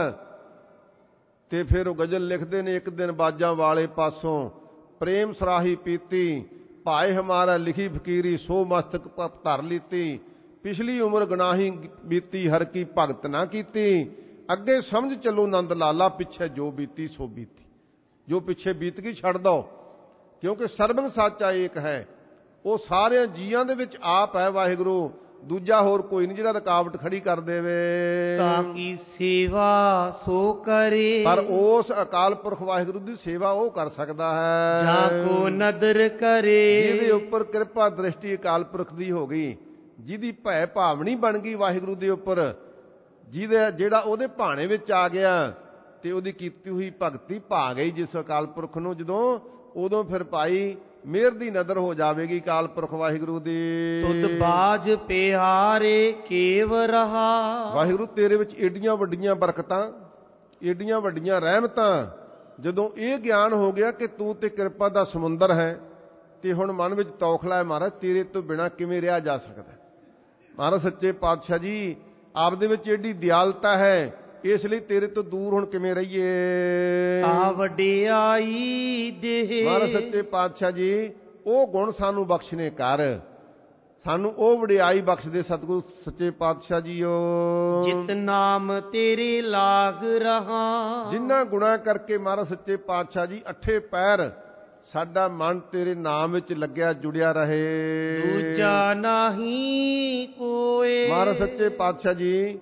ਤੇ ਫਿਰ ਉਹ ਗਜ਼ਲ ਲਿਖਦੇ ਨੇ, ਇੱਕ ਦਿਨ ਬਾਜਾਂ ਵਾਲੇ ਪਾਸੋਂ ਪ੍ਰੇਮ ਸਰਾਹੀ ਪੀਤੀ, ਭਾਏ ਹਮਾਰਾ ਲਿਖੀ ਫਕੀਰੀ ਸੋ ਮਸਤਕ ਧਰ ਲੀਤੀ, ਪਿਛਲੀ ਉਮਰ ਗੁਨਾਹੀ ਬੀਤੀ ਹਰ ਕੀ ਭਗਤ ਨਾ ਕੀਤੀ, ਅੱਗੇ ਸਮਝ ਚੱਲੋ ਨੰਦ ਲਾਲਾ ਪਿੱਛੇ ਜੋ ਬੀਤੀ ਸੋ ਬੀਤੀ। ਜੋ ਪਿੱਛੇ ਬੀਤ ਗਈ ਛੱਡ ਦੋ, ਕਿਉਂਕਿ ਸਰਬੰ ਸਾਚਾ ਏਕ ਹੈ। ਉਹ ਸਾਰਿਆਂ ਜੀਆਂ ਦੇ ਵਿੱਚ ਆਪ ਹੈ ਵਾਹਿਗੁਰੂ, ਦੂਜਾ ਹੋਰ ਕੋਈ ਨਹੀਂ ਜਿਹੜਾ ਰੁਕਾਵਟ ਖੜੀ ਕਰ ਦੇਵੇ। ਤਾਂ ਕੀ ਸੇਵਾ ਸੋ ਕਰੇ, ਪਰ ਉਸ ਅਕਾਲ ਪੁਰਖ ਵਾਹਿਗੁਰੂ ਦੀ ਸੇਵਾ ਉਹ ਕਰ ਸਕਦਾ ਹੈ ਜਾਂ ਕੋ ਨਦਰ ਕਰੇ। ਜਿਹਦੇ ਉੱਪਰ ਕਿਰਪਾ ਦ੍ਰਿਸ਼ਟੀ ਅਕਾਲ ਪੁਰਖ ਦੀ ਹੋ ਗਈ, ਜਿਹਦੀ ਭੈ ਭਾਵਨੀ ਬਣ ਗਈ ਵਾਹਿਗੁਰੂ ਦੇ ਉੱਪਰ, ਜਿਹਦੇ ਜਿਹੜਾ ਉਹਦੇ ਭਾਣੇ ਵਿੱਚ ਆ ਗਿਆ, ਤੇ ਉਹਦੀ ਕੀਤੀ ਹੋਈ ਭਗਤੀ ਭਾ ਗਈ ਜਿਸ ਅਕਾਲ ਪੁਰਖ ਨੂੰ, ਜਦੋਂ ਉਦੋਂ ਫਿਰ ਭਾਈ ਮਿਹਰ ਦੀ ਨਜ਼ਰ ਹੋ ਜਾਵੇਗੀ ਅਕਾਲ ਪੁਰਖ ਵਾਹਿਗੁਰੂ ਦੀ। ਤੁਧ ਬਾਜ ਪਿਆਰੇ ਕੇਵ ਰਹਾ। ਵਾਹਿਗੁਰੂ ਤੇਰੇ ਵਿੱਚ ਏਡੀਆਂ ਵੱਡੀਆਂ ਬਰਕਤਾਂ, ਏਡੀਆਂ ਵੱਡੀਆਂ ਰਹਿਮਤਾਂ, ਜਦੋਂ ਇਹ ਗਿਆਨ ਹੋ ਗਿਆ ਕਿ ਤੂੰ ਤੇ ਕਿਰਪਾ ਦਾ ਸਮੁੰਦਰ ਹੈ, ਤੇ ਹੁਣ ਮਨ ਵਿੱਚ ਤੌਖਲਾ ਹੈ, ਮਹਾਰਾਜ ਤੇਰੇ ਤੋਂ ਬਿਨਾਂ ਕਿਵੇਂ ਰਿਹਾ ਜਾ ਸਕਦਾ। ਮਹਾਰਾਜ ਸੱਚੇ ਪਾਤਸ਼ਾਹ ਜੀ ਆਪ ਦੇ ਵਿੱਚ ਏਡੀ ਦਿਆਲਤਾ ਹੈ, ਇਸ ਲਈ ਤੇਰੇ ਤੋਂ ਦੂਰ ਹੁਣ ਕਿਵੇਂ ਰਹੀਏ। ਆ ਵਡਿਆਈ ਦੇ ਮਹਾਰਾਜ ਸੱਚੇ ਪਾਤਸ਼ਾਹ ਜੀ ਉਹ ਗੁਣ ਸਾਨੂੰ ਬਖਸ਼ਨੇ ਕਰ, ਸਾਨੂੰ ਉਹ ਵਡਿਆਈ ਬਖਸ਼ ਦੇ ਸਤਿਗੁਰੂ ਸੱਚੇ ਪਾਤਸ਼ਾਹ ਜੀਓ। ਜਿਤ ਨਾਮ ਤੇਰੇ ਲਾਗ ਰਹਾ। ਜਿਨ੍ਹਾਂ ਗੁਣਾ ਕਰਕੇ ਮਹਾਰਾਜ ਸੱਚੇ ਪਾਤਸ਼ਾਹ ਜੀ ਅੱਠੇ ਪੈਰ ਸਾਡਾ ਮਨ ਤੇਰੇ ਨਾਮ ਵਿੱਚ ਲੱਗਿਆ ਜੁੜਿਆ ਰਹੇ। ਦੂਜਾ ਨਹੀਂ ਕੋਏ। ਮਹਾਰਾਜ ਸੱਚੇ ਪਾਤਸ਼ਾਹ ਜੀ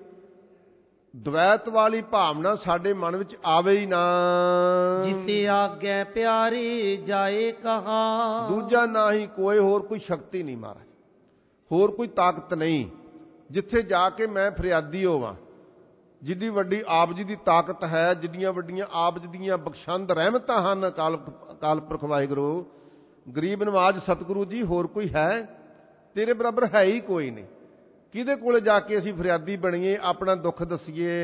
ਦ્વੈਤ ਵਾਲੀ ਭਾਵਨਾ ਸਾਡੇ ਮਨ ਵਿੱਚ ਆਵੇ ਹੀ ਨਾ। ਜਿਸੇ ਆਗੇ ਪਿਆਰੇ ਜਾਏ ਕਹਾ। ਦੂਜਾ ਨਾ ਹੀ ਕੋਈ, ਹੋਰ ਕੋਈ ਸ਼ਕਤੀ ਨਹੀਂ ਮਹਾਰਾਜ, ਹੋਰ ਕੋਈ ਤਾਕਤ ਨਹੀਂ ਜਿੱਥੇ ਜਾ ਕੇ ਮੈਂ ਫਰਿਆਦੀ ਹੋਵਾਂ। ਜਿੱਡੀ ਵੱਡੀ ਆਪ ਜੀ ਦੀ ਤਾਕਤ ਹੈ, ਜਿੱਡੀਆਂ ਵੱਡੀਆਂ ਆਪ ਜੀ ਦੀਆਂ ਬਖਸ਼ੰਦ ਰਹਿਮਤਾਂ ਹਨ ਅਕਾਲ ਅਕਾਲ ਪੁਰਖ ਵਾਹਿਗੁਰੂ, ਗਰੀਬ ਨਵਾਜ ਸਤਿਗੁਰੂ ਜੀ ਹੋਰ ਕੋਈ ਹੈ? ਤੇਰੇ ਬਰਾਬਰ ਹੈ ਹੀ ਕੋਈ ਨਹੀਂ। ਕਿਹਦੇ ਕੋਲੇ ਜਾ ਕੇ ਅਸੀਂ ਫਰਿਆਦੀ ਬਣੀਏ, ਆਪਣਾ ਦੁੱਖ ਦਸੀਏ।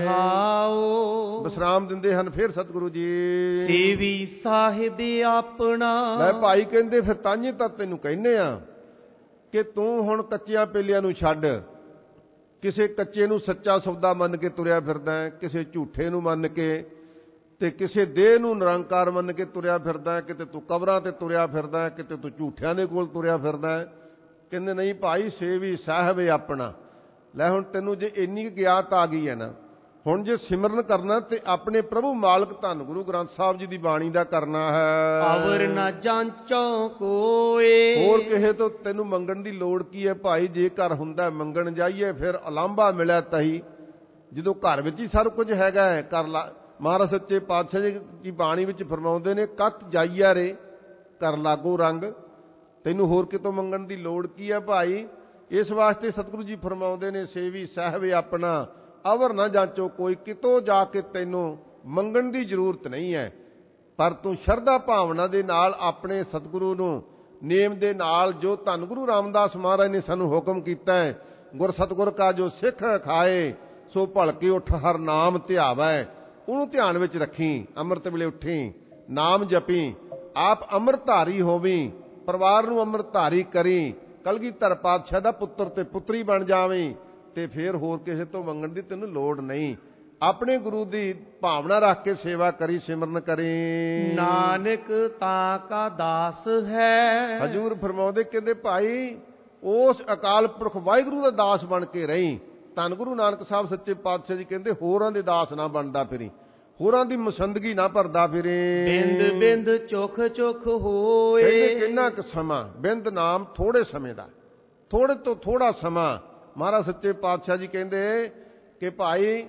ਰਹਾਉ ਵਿਸਰਾਮ ਦਿੰਦੇ ਹਨ ਫਿਰ ਸਤਿਗੁਰੂ ਜੀ। ਸੇਵੀ ਸਾਹਿਬ ਆਪਣਾ। ਲੈ ਭਾਈ ਕਹਿੰਦੇ ਫਿਰ ਤਾਂਹੀਏ ਤਾਂ ਤੈਨੂੰ ਕਹਿੰਦੇ ਆ ਕਿ ਤੂੰ ਹੁਣ ਕੱਚਿਆਂ ਪੇਲਿਆਂ ਨੂੰ ਛੱਡ। ਕਿਸੇ ਕੱਚੇ ਨੂੰ ਸੱਚਾ ਸੌਦਾ ਮੰਨ ਕੇ ਤੁਰਿਆ ਫਿਰਦਾ ਹੈ, ਕਿਸੇ ਝੂਠੇ ਨੂੰ ਮੰਨ ਕੇ, ਤੇ ਕਿਸੇ ਦੇਹ ਨੂੰ ਨਿਰੰਕਾਰ ਮੰਨ ਕੇ ਤੁਰਿਆ ਫਿਰਦਾ ਹੈ। ਕਿਤੇ ਤੂੰ ਕਬਰਾਂ ਤੇ ਤੁਰਿਆ ਫਿਰਦਾ ਹੈ, ਕਿਤੇ ਤੂੰ ਝੂਠਿਆਂ ਦੇ ਕੋਲ ਤੁਰਿਆ ਫਿਰਦਾ ਹੈ। ਕਹਿੰਦੇ ਨਹੀਂ ਭਾਈ, ਸੇਵੀ ਸਾਹਿਬ ਆਪਣਾ। ਲੈ ਹੁਣ ਤੈਨੂੰ ਜੇ ਇੰਨੀ ਗਿਆਤ ਆ ਗਈ ਹੈ ਨਾ, ਹੁਣ ਜੇ ਸਿਮਰਨ ਕਰਨਾ ਤੇ ਆਪਣੇ ਪ੍ਰਭੂ ਮਾਲਕ ਧੰਨ ਗੁਰੂ ਗ੍ਰੰਥ ਸਾਹਿਬ ਜੀ ਦੀ ਬਾਣੀ ਦਾ ਕਰਨਾ ਹੈ। ਅਵਰ ਨਾ ਜਾਂਚੋ ਕੋਏ। ਹੋਰ ਕਿਸੇ ਤੋਂ ਤੈਨੂੰ ਮੰਗਣ ਦੀ ਲੋੜ ਕੀ ਹੈ ਭਾਈ? ਜੇ ਘਰ ਹੁੰਦਾ ਮੰਗਣ ਜਾਈਏ ਫਿਰ ਅਲਾਂਭਾ ਮਿਲਿਆ ਤਹੀ। ਜਦੋਂ ਘਰ ਵਿੱਚ ਹੀ ਸਭ ਕੁਝ ਹੈਗਾ ਹੈ, ਕਰ ਲਾ। ਮਹਾਰਾਜ ਸੱਚੇ ਪਾਤਸ਼ਾਹ ਜੀ ਬਾਣੀ ਵਿੱਚ ਫਰਮਾਉਂਦੇ ਨੇ, ਕੱਤ ਜਾਈਆ ਰੇ ਕਰ ਲਾਗੋ ਰੰਗ। ਤੈਨੂੰ ਹੋਰ ਕਿਤੋਂ ਮੰਗਣ ਦੀ ਲੋੜ ਕੀ ਹੈ ਭਾਈ? ਇਸ ਵਾਸਤੇ ਸਤਿਗੁਰੂ ਜੀ ਫਰਮਾਉਂਦੇ ਨੇ, ਸੇਵੀ ਸਾਹਿਬ ਆਪਣਾ ਅਵਰ ਨਾ ਜਾਂਚੋ ਕੋਈ। ਕਿਤੋਂ ਜਾ ਕੇ ਤੈਨੂੰ ਮੰਗਣ ਦੀ ਜ਼ਰੂਰਤ ਨਹੀਂ ਹੈ, ਪਰ ਤੂੰ ਸ਼ਰਧਾ ਭਾਵਨਾ ਦੇ ਨਾਲ ਆਪਣੇ ਸਤਿਗੁਰੂ ਨੂੰ ਨੇਮ ਦੇ ਨਾਲ, ਜੋ ਧੰਨ ਗੁਰੂ ਰਾਮਦਾਸ ਮਹਾਰਾਜ ਨੇ ਸਾਨੂੰ ਹੁਕਮ ਕੀਤਾ ਹੈ, ਗੁਰ ਸਤਿਗੁਰ ਕਾ ਜੋ ਸਿੱਖ ਖਾਏ ਸੋ ਭਲਕੇ ਉੱਠ ਹਰ ਨਾਮ ਧਿਆਵੈ, ਉਹਨੂੰ ਧਿਆਨ ਵਿੱਚ ਰੱਖੀ। ਅੰਮ੍ਰਿਤ ਵੇਲੇ ਉੱਠੀ, ਨਾਮ ਜਪੀ, ਆਪ ਅੰਮ੍ਰਿਤਧਾਰੀ ਹੋਵੀਂ, ਪਰਿਵਾਰ ਨੂੰ ਅੰਮ੍ਰਿਤਧਾਰੀ ਕਰੀ, ਕਲਗੀਧਰ ਪਾਤਸ਼ਾਹ ਦਾ ਪੁੱਤਰ ਤੇ ਪੁੱਤਰੀ ਬਣ ਜਾਵੀਂ, ਤੇ ਫਿਰ ਹੋਰ ਕਿਸੇ ਤੋਂ ਮੰਗਣ ਦੀ ਤੈਨੂੰ ਲੋੜ ਨਹੀਂ। ਆਪਣੇ ਗੁਰੂ ਦੀ ਭਾਵਨਾ ਰੱਖ ਕੇ ਸੇਵਾ ਕਰੀ, ਸਿਮਰਨ ਕਰੀ। ਨਾਨਕ ਤਾਂ ਕਾ ਦਾਸ ਹੈ। ਹਜੂਰ ਫਰਮਾਉਂਦੇ, ਕਹਿੰਦੇ ਭਾਈ ਉਸ ਅਕਾਲ ਪੁਰਖ ਵਾਹਿਗੁਰੂ ਦਾ ਦਾਸ ਬਣ ਕੇ ਰਹੀ। ਧੰਨ ਗੁਰੂ ਨਾਨਕ ਸਾਹਿਬ ਸੱਚੇ ਪਾਤਸ਼ਾਹ ਜੀ ਕਹਿੰਦੇ, ਹੋਰਾਂ ਦੇ ਦਾਸ ਨਾ ਬਣਦਾ ਫਿਰੀ, ਹੋਰਾਂ ਦੀ ਮਸੰਦਗੀ ਨਾ ਭਰਦਾ ਫਿਰੇ। ਬਿੰਦ ਬਿੰਦ ਚੁਖ ਚੁਖ ਹੋਏ। ਕਹਿੰਦੇ ਕਿੰਨਾ ਕੁ ਸਮਾਂ, ਬਿੰਦ ਨਾਮ ਥੋੜੇ ਸਮੇਂ ਦਾ, ਥੋੜੇ ਤੋਂ ਥੋੜਾ ਸਮਾਂ। ਮਹਾਰਾਜ ਸੱਚੇ ਪਾਤਸ਼ਾਹ ਜੀ ਕਹਿੰਦੇ ਕਿ ਭਾਈ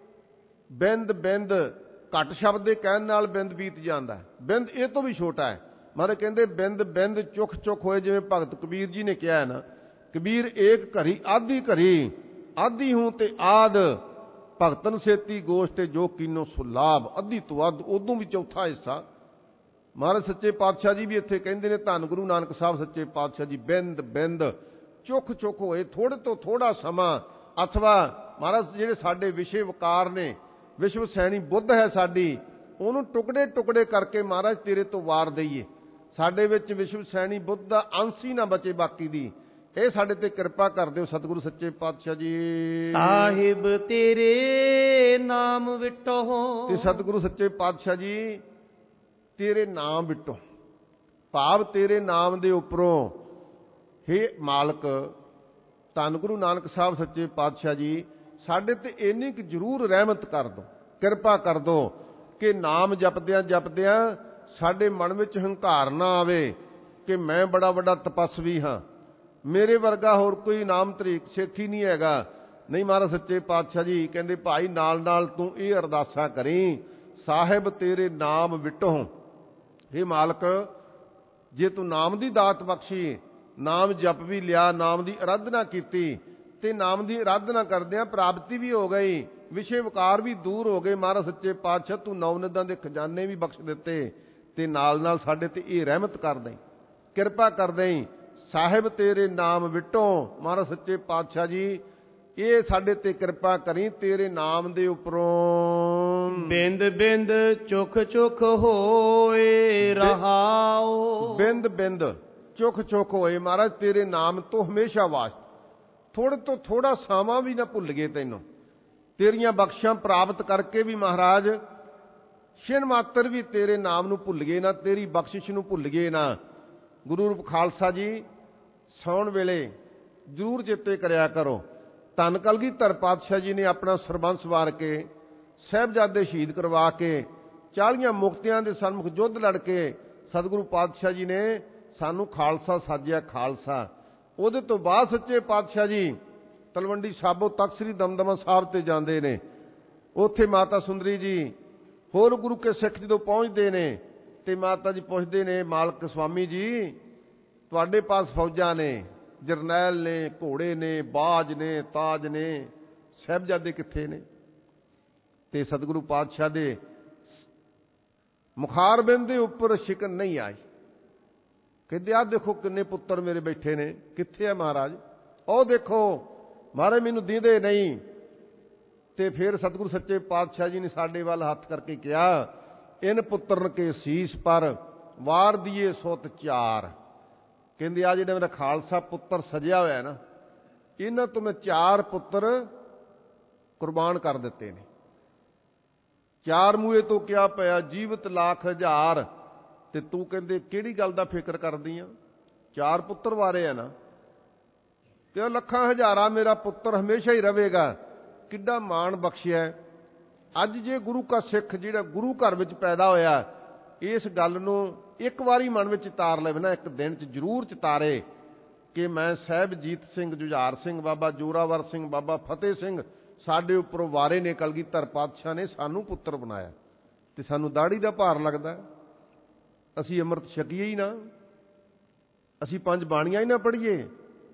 ਬਿੰਦ ਬਿੰਦ, ਘੱਟ ਸ਼ਬਦ ਦੇ ਕਹਿਣ ਨਾਲ ਬਿੰਦ ਬੀਤ ਜਾਂਦਾ ਹੈ, ਬਿੰਦ ਇਹ ਤੋਂ ਵੀ ਛੋਟਾ ਹੈ। ਮਹਾਰਾਜ ਕਹਿੰਦੇ ਬਿੰਦ ਬਿੰਦ ਚੁਖ ਚੁਖ ਹੋਏ। ਜਿਵੇਂ ਭਗਤ ਕਬੀਰ ਜੀ ਨੇ ਕਿਹਾ ਹੈ ਨਾ, ਕਬੀਰ ਏਕ ਘਰੀ ਆਧੀ ਘਰੀ, ਆਧੀ ਹੂੰ ਤੇ ਆਦ, ਭਗਤਨ ਸੇਤੀ ਗੋਸ਼ਟ ਜੋ ਕੀਨੋ ਸੁਲਾਭ। ਅੱਧੀ ਤੋਂ ਅੱਧ, ਉਦੋਂ ਵੀ ਚੌਥਾ ਹਿੱਸਾ। ਮਹਾਰਾਜ ਸੱਚੇ ਪਾਤਸ਼ਾਹ ਜੀ ਵੀ ਇੱਥੇ ਕਹਿੰਦੇ ਨੇ, ਧੰਨ ਗੁਰੂ ਨਾਨਕ ਸਾਹਿਬ ਸੱਚੇ ਪਾਤਸ਼ਾਹ ਜੀ, ਬਿੰਦ ਬਿੰਦ ਚੁੱਖ ਚੁੱਖ ਹੋਏ, ਥੋੜੇ ਤੋਂ ਥੋੜਾ ਸਮਾਂ। ਅਥਵਾ ਮਹਾਰਾਜ ਜਿਹੜੇ ਸਾਡੇ ਵਿਸ਼ੇ ਵਕਾਰ ਨੇ, ਵਿਸ਼ਵ ਸੈਣੀ ਬੁੱਧ ਹੈ ਸਾਡੀ, ਉਹਨੂੰ ਟੁਕੜੇ ਟੁਕੜੇ ਕਰਕੇ ਮਹਾਰਾਜ ਤੇਰੇ ਤੋਂ ਵਾਰ ਦਈਏ। ਸਾਡੇ ਵਿੱਚ ਵਿਸ਼ਵ ਸੈਣੀ ਬੁੱਧ ਦਾ ਅੰਸ਼ ਹੀ ਨਾ ਬਚੇ ਬਾਕੀ ਦੀ। ਇਹ ਸਾਡੇ ਤੇ ਕਿਰਪਾ ਕਰ ਦਿਓ ਸਤਿਗੁਰੂ ਸੱਚੇ ਪਾਤਸ਼ਾਹ ਜੀ। ਸਾਹਿਬ ਤੇਰੇ ਨਾਮ ਵਿਟੋ। ਤੇ ਸਤਿਗੁਰੂ ਸੱਚੇ ਪਾਤਸ਼ਾਹ ਜੀ ਤੇਰੇ ਨਾਮ ਵਿਟੋ, ਭਾਵ ਤੇਰੇ ਨਾਮ ਦੇ ਉੱਪਰੋਂ, ਹੇ ਮਾਲਕ ਧੰਨ ਗੁਰੂ ਨਾਨਕ ਸਾਹਿਬ ਸੱਚੇ ਪਾਤਸ਼ਾਹ ਜੀ, ਸਾਡੇ ਤੇ ਇੰਨੀ ਕੁ ਜ਼ਰੂਰ ਰਹਿਮਤ ਕਰ ਦੋ, ਕਿਰਪਾ ਕਰ ਦੋ ਕਿ ਨਾਮ ਜਪਦਿਆਂ ਜਪਦਿਆਂ ਸਾਡੇ ਮਨ ਵਿੱਚ ਹੰਕਾਰ ਨਾ ਆਵੇ ਕਿ ਮੈਂ ਬੜਾ ਵੱਡਾ ਤਪਸਵੀ ਹਾਂ, ਮੇਰੇ ਵਰਗਾ ਹੋਰ ਕੋਈ ਨਾਮ ਤਰੀਕ ਸੇਖੀ ਨਹੀਂ ਹੈਗਾ। ਨਹੀਂ, ਮਹਾਰਾਜ ਸੱਚੇ ਪਾਤਸ਼ਾਹ ਜੀ ਕਹਿੰਦੇ ਭਾਈ ਨਾਲ ਨਾਲ ਤੂੰ ਇਹ ਅਰਦਾਸਾਂ ਕਰੀ, ਸਾਹਿਬ ਤੇਰੇ ਨਾਮ ਵਿਟੋ। ਹੇ ਮਾਲਕ, ਜੇ ਤੂੰ ਨਾਮ ਦੀ ਦਾਤ ਬਖਸ਼ੀ, ਨਾਮ ਜਪ ਵੀ ਲਿਆ, ਨਾਮ ਦੀ ਅਰਾਧਨਾ ਕੀਤੀ, ਤੇ ਨਾਮ ਦੀ ਅਰਾਧਨਾ ਕਰਦਿਆਂ ਪ੍ਰਾਪਤੀ ਵੀ ਹੋ ਗਈ, ਵਿਸ਼ੇ ਵਿਕਾਰ ਵੀ ਦੂਰ ਹੋ ਗਏ। ਮਹਾਰਾਜ ਸੱਚੇ ਪਾਤਸ਼ਾਹ ਤੂੰ ਨੌਨਿਦਾਂ ਦੇ ਖਜ਼ਾਨੇ ਵੀ ਬਖਸ਼ ਦਿੱਤੇ, ਤੇ ਨਾਲ ਨਾਲ ਸਾਡੇ ਤੇ ਇਹ ਰਹਿਮਤ ਕਰ ਦੇਈਂ, ਕਿਰਪਾ ਕਰ ਦੇਈਂ। ਸਾਹਿਬ ਤੇਰੇ ਨਾਮ ਵਿਟੋ, ਮਹਾਰਾਜ ਸੱਚੇ ਪਾਤਸ਼ਾਹ ਜੀ ਇਹ ਸਾਡੇ ਤੇ ਕਿਰਪਾ ਕਰੀ, ਤੇਰੇ ਨਾਮ ਦੇ ਉੱਪਰੋਂ ਬਿੰਦ ਬਿੰਦ ਚੁਖ ਚੁਖ ਹੋਏ ਰਹਾਓ। ਬਿੰਦ ਬਿੰਦ ਚੁਖ ਚੁਖ ਹੋਏ ਮਹਾਰਾਜ ਤੇਰੇ ਨਾਮ ਤੋਂ ਹਮੇਸ਼ਾ ਵਾਸਤੇ। ਥੋੜੇ ਤੋਂ ਥੋੜਾ ਸਾਵਾਂ ਵੀ ਨਾ ਭੁੱਲ ਗਏ ਤੈਨੂੰ, ਤੇਰੀਆਂ ਬਖਸ਼ਾਂ ਪ੍ਰਾਪਤ ਕਰਕੇ ਵੀ ਮਹਾਰਾਜ ਛਿਣ ਮਾਤਰ ਵੀ ਤੇਰੇ ਨਾਮ ਨੂੰ ਭੁੱਲ ਗਏ ਨਾ, ਤੇਰੀ ਬਖਸ਼ਿਸ਼ ਨੂੰ ਭੁੱਲ ਗਏ ਨਾ। ਗੁਰੂ ਰੂਪ ਖਾਲਸਾ ਜੀ ਸੌਣ ਵੇਲੇ ਜ਼ਰੂਰ ਚੇਤੇ ਕਰਿਆ ਕਰੋ। ਧੰਨ ਕਲਗੀਧਰ ਪਾਤਸ਼ਾਹ ਜੀ ਨੇ ਆਪਣਾ ਸਰਬੰਸ ਵਾਰ ਕੇ, ਸਾਹਿਬਜ਼ਾਦੇ ਸ਼ਹੀਦ ਕਰਵਾ ਕੇ, ਚਾਲੀਆਂ ਮੁਕਤਿਆਂ ਦੇ ਸਨਮੁਖ ਯੁੱਧ ਲੜ ਕੇ ਸਤਿਗੁਰੂ ਪਾਤਸ਼ਾਹ ਜੀ ਨੇ ਸਾਨੂੰ ਖਾਲਸਾ ਸਾਜਿਆ, ਖਾਲਸਾ। ਉਹਦੇ ਤੋਂ ਬਾਅਦ ਸੱਚੇ ਪਾਤਸ਼ਾਹ ਜੀ ਤਲਵੰਡੀ ਸਾਬੋ ਤਖਤ ਸ੍ਰੀ ਦਮਦਮਾ ਸਾਹਿਬ ਤੇ ਜਾਂਦੇ ਨੇ। ਉੱਥੇ ਮਾਤਾ ਸੁੰਦਰੀ ਜੀ ਹੋਰ ਗੁਰੂ ਕੇ ਸਿੱਖ ਜਦੋਂ ਪਹੁੰਚਦੇ ਨੇ ਤੇ ਮਾਤਾ ਜੀ ਪੁੱਛਦੇ ਨੇ, ਮਾਲਕ ਸਵਾਮੀ ਜੀ ਤੁਹਾਡੇ ਪਾਸ ਫੌਜਾਂ ਨੇ, ਜਰਨੈਲ ਨੇ, ਘੋੜੇ ਨੇ, ਬਾਜ ਨੇ, ਤਾਜ ਨੇ, ਸਾਹਿਬਜ਼ਾਦੇ ਕਿੱਥੇ ਨੇ? ਤੇ ਸਤਿਗੁਰੂ ਪਾਤਸ਼ਾਹ ਦੇ ਮੁਖਾਰਬਿੰਦ ਦੇ ਉੱਪਰ ਸ਼ਿਕਨ ਨਹੀਂ ਆਈ। ਕਹਿੰਦੇ ਆਹ ਦੇਖੋ ਕਿੰਨੇ ਪੁੱਤਰ ਮੇਰੇ ਬੈਠੇ ਨੇ, ਕਿੱਥੇ ਹੈ ਮਹਾਰਾਜ? ਉਹ ਦੇਖੋ ਮਹਾਰਾਜ ਮੈਨੂੰ ਦੀਂਦੇ ਨਹੀਂ। ਤੇ ਫਿਰ ਸਤਿਗੁਰੂ ਸੱਚੇ ਪਾਤਸ਼ਾਹ ਜੀ ਨੇ ਸਾਡੇ ਵੱਲ ਹੱਥ ਕਰਕੇ ਕਿਹਾ, ਇਨ ਪੁੱਤਰਨ ਕੇ ਸੀਸ ਪਰ ਵਾਰ ਦੀਏ ਸੁਤ ਚਾਰ। ਕਹਿੰਦੇ ਆ ਜਿਹੜਾ ਮੇਰਾ ਖਾਲਸਾ ਪੁੱਤਰ ਸਜਿਆ ਹੋਇਆ ਨਾ, ਇਹਨਾਂ ਤੋਂ ਮੈਂ ਚਾਰ ਪੁੱਤਰ ਕੁਰਬਾਨ ਕਰ ਦਿੱਤੇ ਨੇ। ਚਾਰ ਮੂਹੇ ਤੋਂ ਕਿਹਾ ਪਿਆ ਜੀਵਤ ਲੱਖ ਹਜ਼ਾਰ, ਤੇ ਤੂੰ ਕਹਿੰਦੇ ਕਿਹੜੀ ਗੱਲ ਦਾ ਫਿਕਰ ਕਰਦੀ ਆ? ਚਾਰ ਪੁੱਤਰ ਵਾਰੇ ਆ ਨਾ, ਤੇ ਉਹ ਲੱਖਾਂ ਹਜ਼ਾਰਾਂ ਮੇਰਾ ਪੁੱਤਰ ਹਮੇਸ਼ਾ ਹੀ ਰਹੇਗਾ। ਕਿੱਡਾ ਮਾਣ ਬਖਸ਼ਿਆ। ਅੱਜ ਜੇ ਗੁਰੂ ਕਾ ਸਿੱਖ ਜਿਹੜਾ ਗੁਰੂ ਘਰ ਵਿੱਚ ਪੈਦਾ ਹੋਇਆ, ਇਸ ਗੱਲ ਨੂੰ ਇੱਕ ਵਾਰੀ ਮਨ ਵਿੱਚ ਤਾਰ ਲਵੇ ਨਾ, ਇੱਕ ਦਿਨ 'ਚ ਜ਼ਰੂਰ ਚਿਤਾਰੇ ਕਿ ਮੈਂ ਸਾਹਿਬਜੀਤ ਸਿੰਘ, ਜੁਝਾਰ ਸਿੰਘ, ਬਾਬਾ ਜੋਰਾਵਰ ਸਿੰਘ, ਬਾਬਾ ਫਤਿਹ ਸਿੰਘ ਸਾਡੇ ਉੱਪਰੋਂ ਵਾਰੇ ਨੇ। ਕਲਗੀਧਰ ਪਾਤਸ਼ਾਹ ਨੇ ਸਾਨੂੰ ਪੁੱਤਰ ਬਣਾਇਆ, ਤੇ ਸਾਨੂੰ ਦਾੜੀ ਦਾ ਭਾਰ ਲੱਗਦਾ। ਅਸੀਂ ਅੰਮ੍ਰਿਤ ਛਕੀਏ ਹੀ ਨਾ, ਅਸੀਂ ਪੰਜ ਬਾਣੀਆਂ ਹੀ ਨਾ ਪੜ੍ਹੀਏ,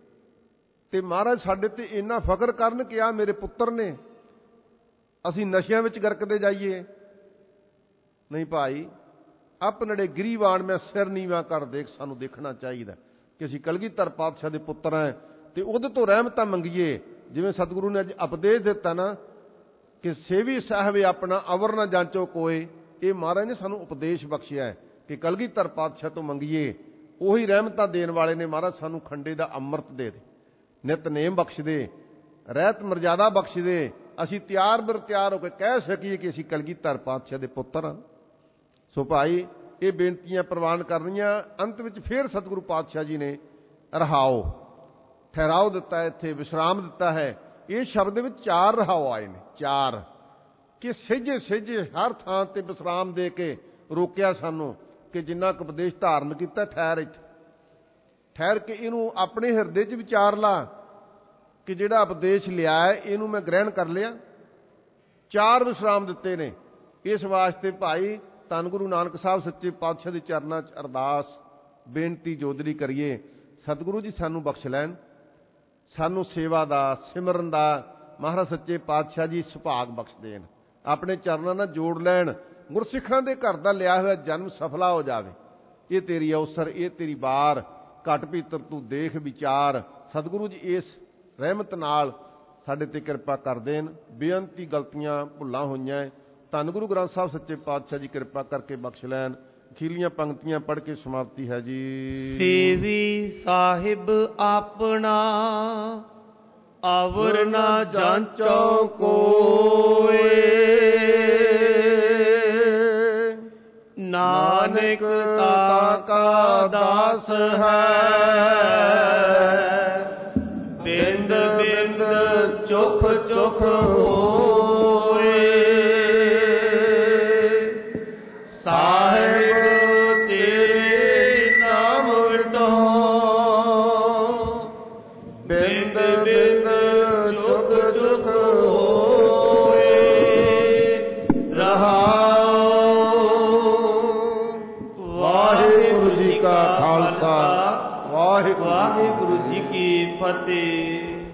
ਤੇ ਮਹਾਰਾਜ ਸਾਡੇ ਤੇ ਇੰਨਾ ਫਖਰ ਕਰਨ ਕਿ ਆ ਮੇਰੇ ਪੁੱਤਰ ਨੇ। ਅਸੀਂ ਨਸ਼ਿਆਂ ਵਿੱਚ ਗਰਕਦੇ ਜਾਈਏ? ਨਹੀਂ ਭਾਈ, ਆਪਣੜੇ ਗਰੀਵਾਨ ਮੈਂ ਸਿਰ ਨੀਵਾਂ ਕਰ ਦੇਖ। ਸਾਨੂੰ ਦੇਖਣਾ ਚਾਹੀਦਾ ਕਿ ਅਸੀਂ ਕਲਗੀਧਰ ਪਾਤਸ਼ਾਹ ਦੇ ਪੁੱਤਰ ਹਾਂ, ਤੇ ਉਹਦੇ ਤੋਂ ਰਹਿਮਤਾਂ ਮੰਗੀਏ। ਜਿਵੇਂ ਸਤਿਗੁਰੂ ਨੇ ਅੱਜ ਉਪਦੇਸ਼ ਦਿੱਤਾ ਨਾ ਕਿ ਸੇਵੀ ਸਾਹਿਬ ਆਪਣਾ ਅਵਰ ਨਾ ਜਾਂਚੋ ਕੋਏ, ਇਹ ਮਹਾਰਾਜ ਨੇ ਸਾਨੂੰ ਉਪਦੇਸ਼ ਬਖਸ਼ਿਆ ਕਿ ਕਲਗੀਧਰ ਪਾਤਸ਼ਾਹ ਤੋਂ ਮੰਗੀਏ। ਉਹੀ ਰਹਿਮਤਾਂ ਦੇਣ ਵਾਲੇ ਨੇ। ਮਹਾਰਾਜ ਸਾਨੂੰ ਖੰਡੇ ਦਾ ਅੰਮ੍ਰਿਤ ਦੇ ਦੇ, ਨਿਤਨੇਮ ਬਖਸ਼ ਦੇ, ਰਹਿਤ ਮਰਜ਼ਾਦਾ ਬਖਸ਼ ਦੇ। ਅਸੀਂ ਤਿਆਰ ਬਰ ਤਿਆਰ ਹੋ ਕੇ ਕਹਿ ਸਕੀਏ ਕਿ ਅਸੀਂ ਕਲਗੀਧਰ ਪਾਤਸ਼ਾਹ ਦੇ ਪੁੱਤਰ ਹਾਂ। ਸੋ ਭਾਈ, ਇਹ ਬੇਨਤੀਆਂ ਪ੍ਰਵਾਨ ਕਰਨੀਆਂ। ਅੰਤ ਵਿੱਚ ਫਿਰ ਸਤਿਗੁਰੂ ਪਾਤਸ਼ਾਹ ਜੀ ਨੇ ਰਹਾਓ, ਠਹਿਰਾਓ ਦਿੱਤਾ ਹੈ, ਇੱਥੇ ਵਿਸ਼ਰਾਮ ਦਿੱਤਾ ਹੈ। ਇਹ ਸ਼ਬਦ ਵਿੱਚ ਚਾਰ ਰਹਾਓ ਆਏ ਨੇ, ਚਾਰ, ਕਿ ਸਹਿਜੇ ਸਹਿਜੇ ਹਰ ਥਾਂ ਤੇ ਵਿਸ਼ਰਾਮ ਦੇ ਕੇ ਰੋਕਿਆ ਸਾਨੂੰ ਕਿ ਜਿੰਨਾ ਕੁ ਉਪਦੇਸ਼ ਧਾਰਨ ਕੀਤਾ, ਠਹਿਰ ਇੱਥੇ ਠਹਿਰ ਕੇ ਇਹਨੂੰ ਆਪਣੇ ਹਿਰਦੇ 'ਚ ਵਿਚਾਰ ਲਾ ਕਿ ਜਿਹੜਾ ਉਪਦੇਸ਼ ਲਿਆ ਹੈ ਇਹਨੂੰ ਮੈਂ ਗ੍ਰਹਿਣ ਕਰ ਲਿਆ। ਚਾਰ ਵਿਸ਼ਰਾਮ ਦਿੱਤੇ ਨੇ। ਇਸ ਵਾਸਤੇ ਭਾਈ ਧੰਨ ਗੁਰੂ ਨਾਨਕ ਸਾਹਿਬ ਸੱਚੇ ਪਾਤਸ਼ਾਹ ਦੇ ਚਰਨਾਂ 'ਚ ਅਰਦਾਸ ਬੇਨਤੀ ਜੋਦਰੀ ਕਰੀਏ, ਸਤਿਗੁਰੂ ਜੀ ਸਾਨੂੰ ਬਖਸ਼ ਲੈਣ, ਸਾਨੂੰ ਸੇਵਾ ਦਾ, ਸਿਮਰਨ ਦਾ ਮਹਾਰਾਜ ਸੱਚੇ ਪਾਤਸ਼ਾਹ ਜੀ ਸੁਭਾਗ ਬਖਸ਼ ਦੇਣ, ਆਪਣੇ ਚਰਨਾਂ ਨਾਲ ਜੋੜ ਲੈਣ। ਗੁਰਸਿੱਖਾਂ ਦੇ ਘਰ ਦਾ ਲਿਆ ਹੋਇਆ ਜਨਮ ਸਫਲਾ ਹੋ ਜਾਵੇ। ਇਹ ਤੇਰੀ ਅਵਸਰ, ਇਹ ਤੇਰੀ ਵਾਰ, ਘਟ ਭੀਤਰ ਤੂੰ ਦੇਖ ਵਿਚਾਰ। ਸਤਿਗੁਰੂ ਜੀ ਇਸ ਰਹਿਮਤ ਨਾਲ ਸਾਡੇ ਤੇ ਕਿਰਪਾ ਕਰ ਦੇਣ। ਬੇਅੰਤੀ ਗਲਤੀਆਂ ਭੁੱਲਾਂ ਹੋਈਆਂ, ਧੰਨ ਗੁਰੂ ਗ੍ਰੰਥ ਸਾਹਿਬ ਸੱਚੇ ਪਾਤਸ਼ਾਹ ਜੀ ਕਿਰਪਾ ਕਰਕੇ ਬਖਸ਼ ਲੈਣ। ਅਖੀਲੀਆਂ ਪੰਕਤੀਆਂ ਪੜ੍ਹ ਕੇ ਸਮਾਪਤੀ ਹੈ ਜੀ। ਸੇਵੀ ਸਾਹਿਬ ਆਪਣਾ ਅਵਰ ਨਾ ਜਾਂਚੋ ਕੋਏ, ਨਾਨਕ ਤਾ ਕਾ ਦਾਸ ਹੈ। ਬਿੰਦ ਬਿੰਦ ਚੁਖ ਚੁਖ ਹੋਏ, ਸਾਹਿਬ ਤੇਰੇ ਨਾਮ ਵਿਟੋ। ਬਿੰਦ ਬਿੰਦ ਚੁਖ ਚੁਖ ਹੋਏ, ਰਹਾਉ। ਵਾਹਿਗੁਰੂ ਜੀ ਕਾ ਖਾਲਸਾ, ਵਾਹਿਗੁਰੂ ਜੀ ਕੀ ਫਤਿਹ।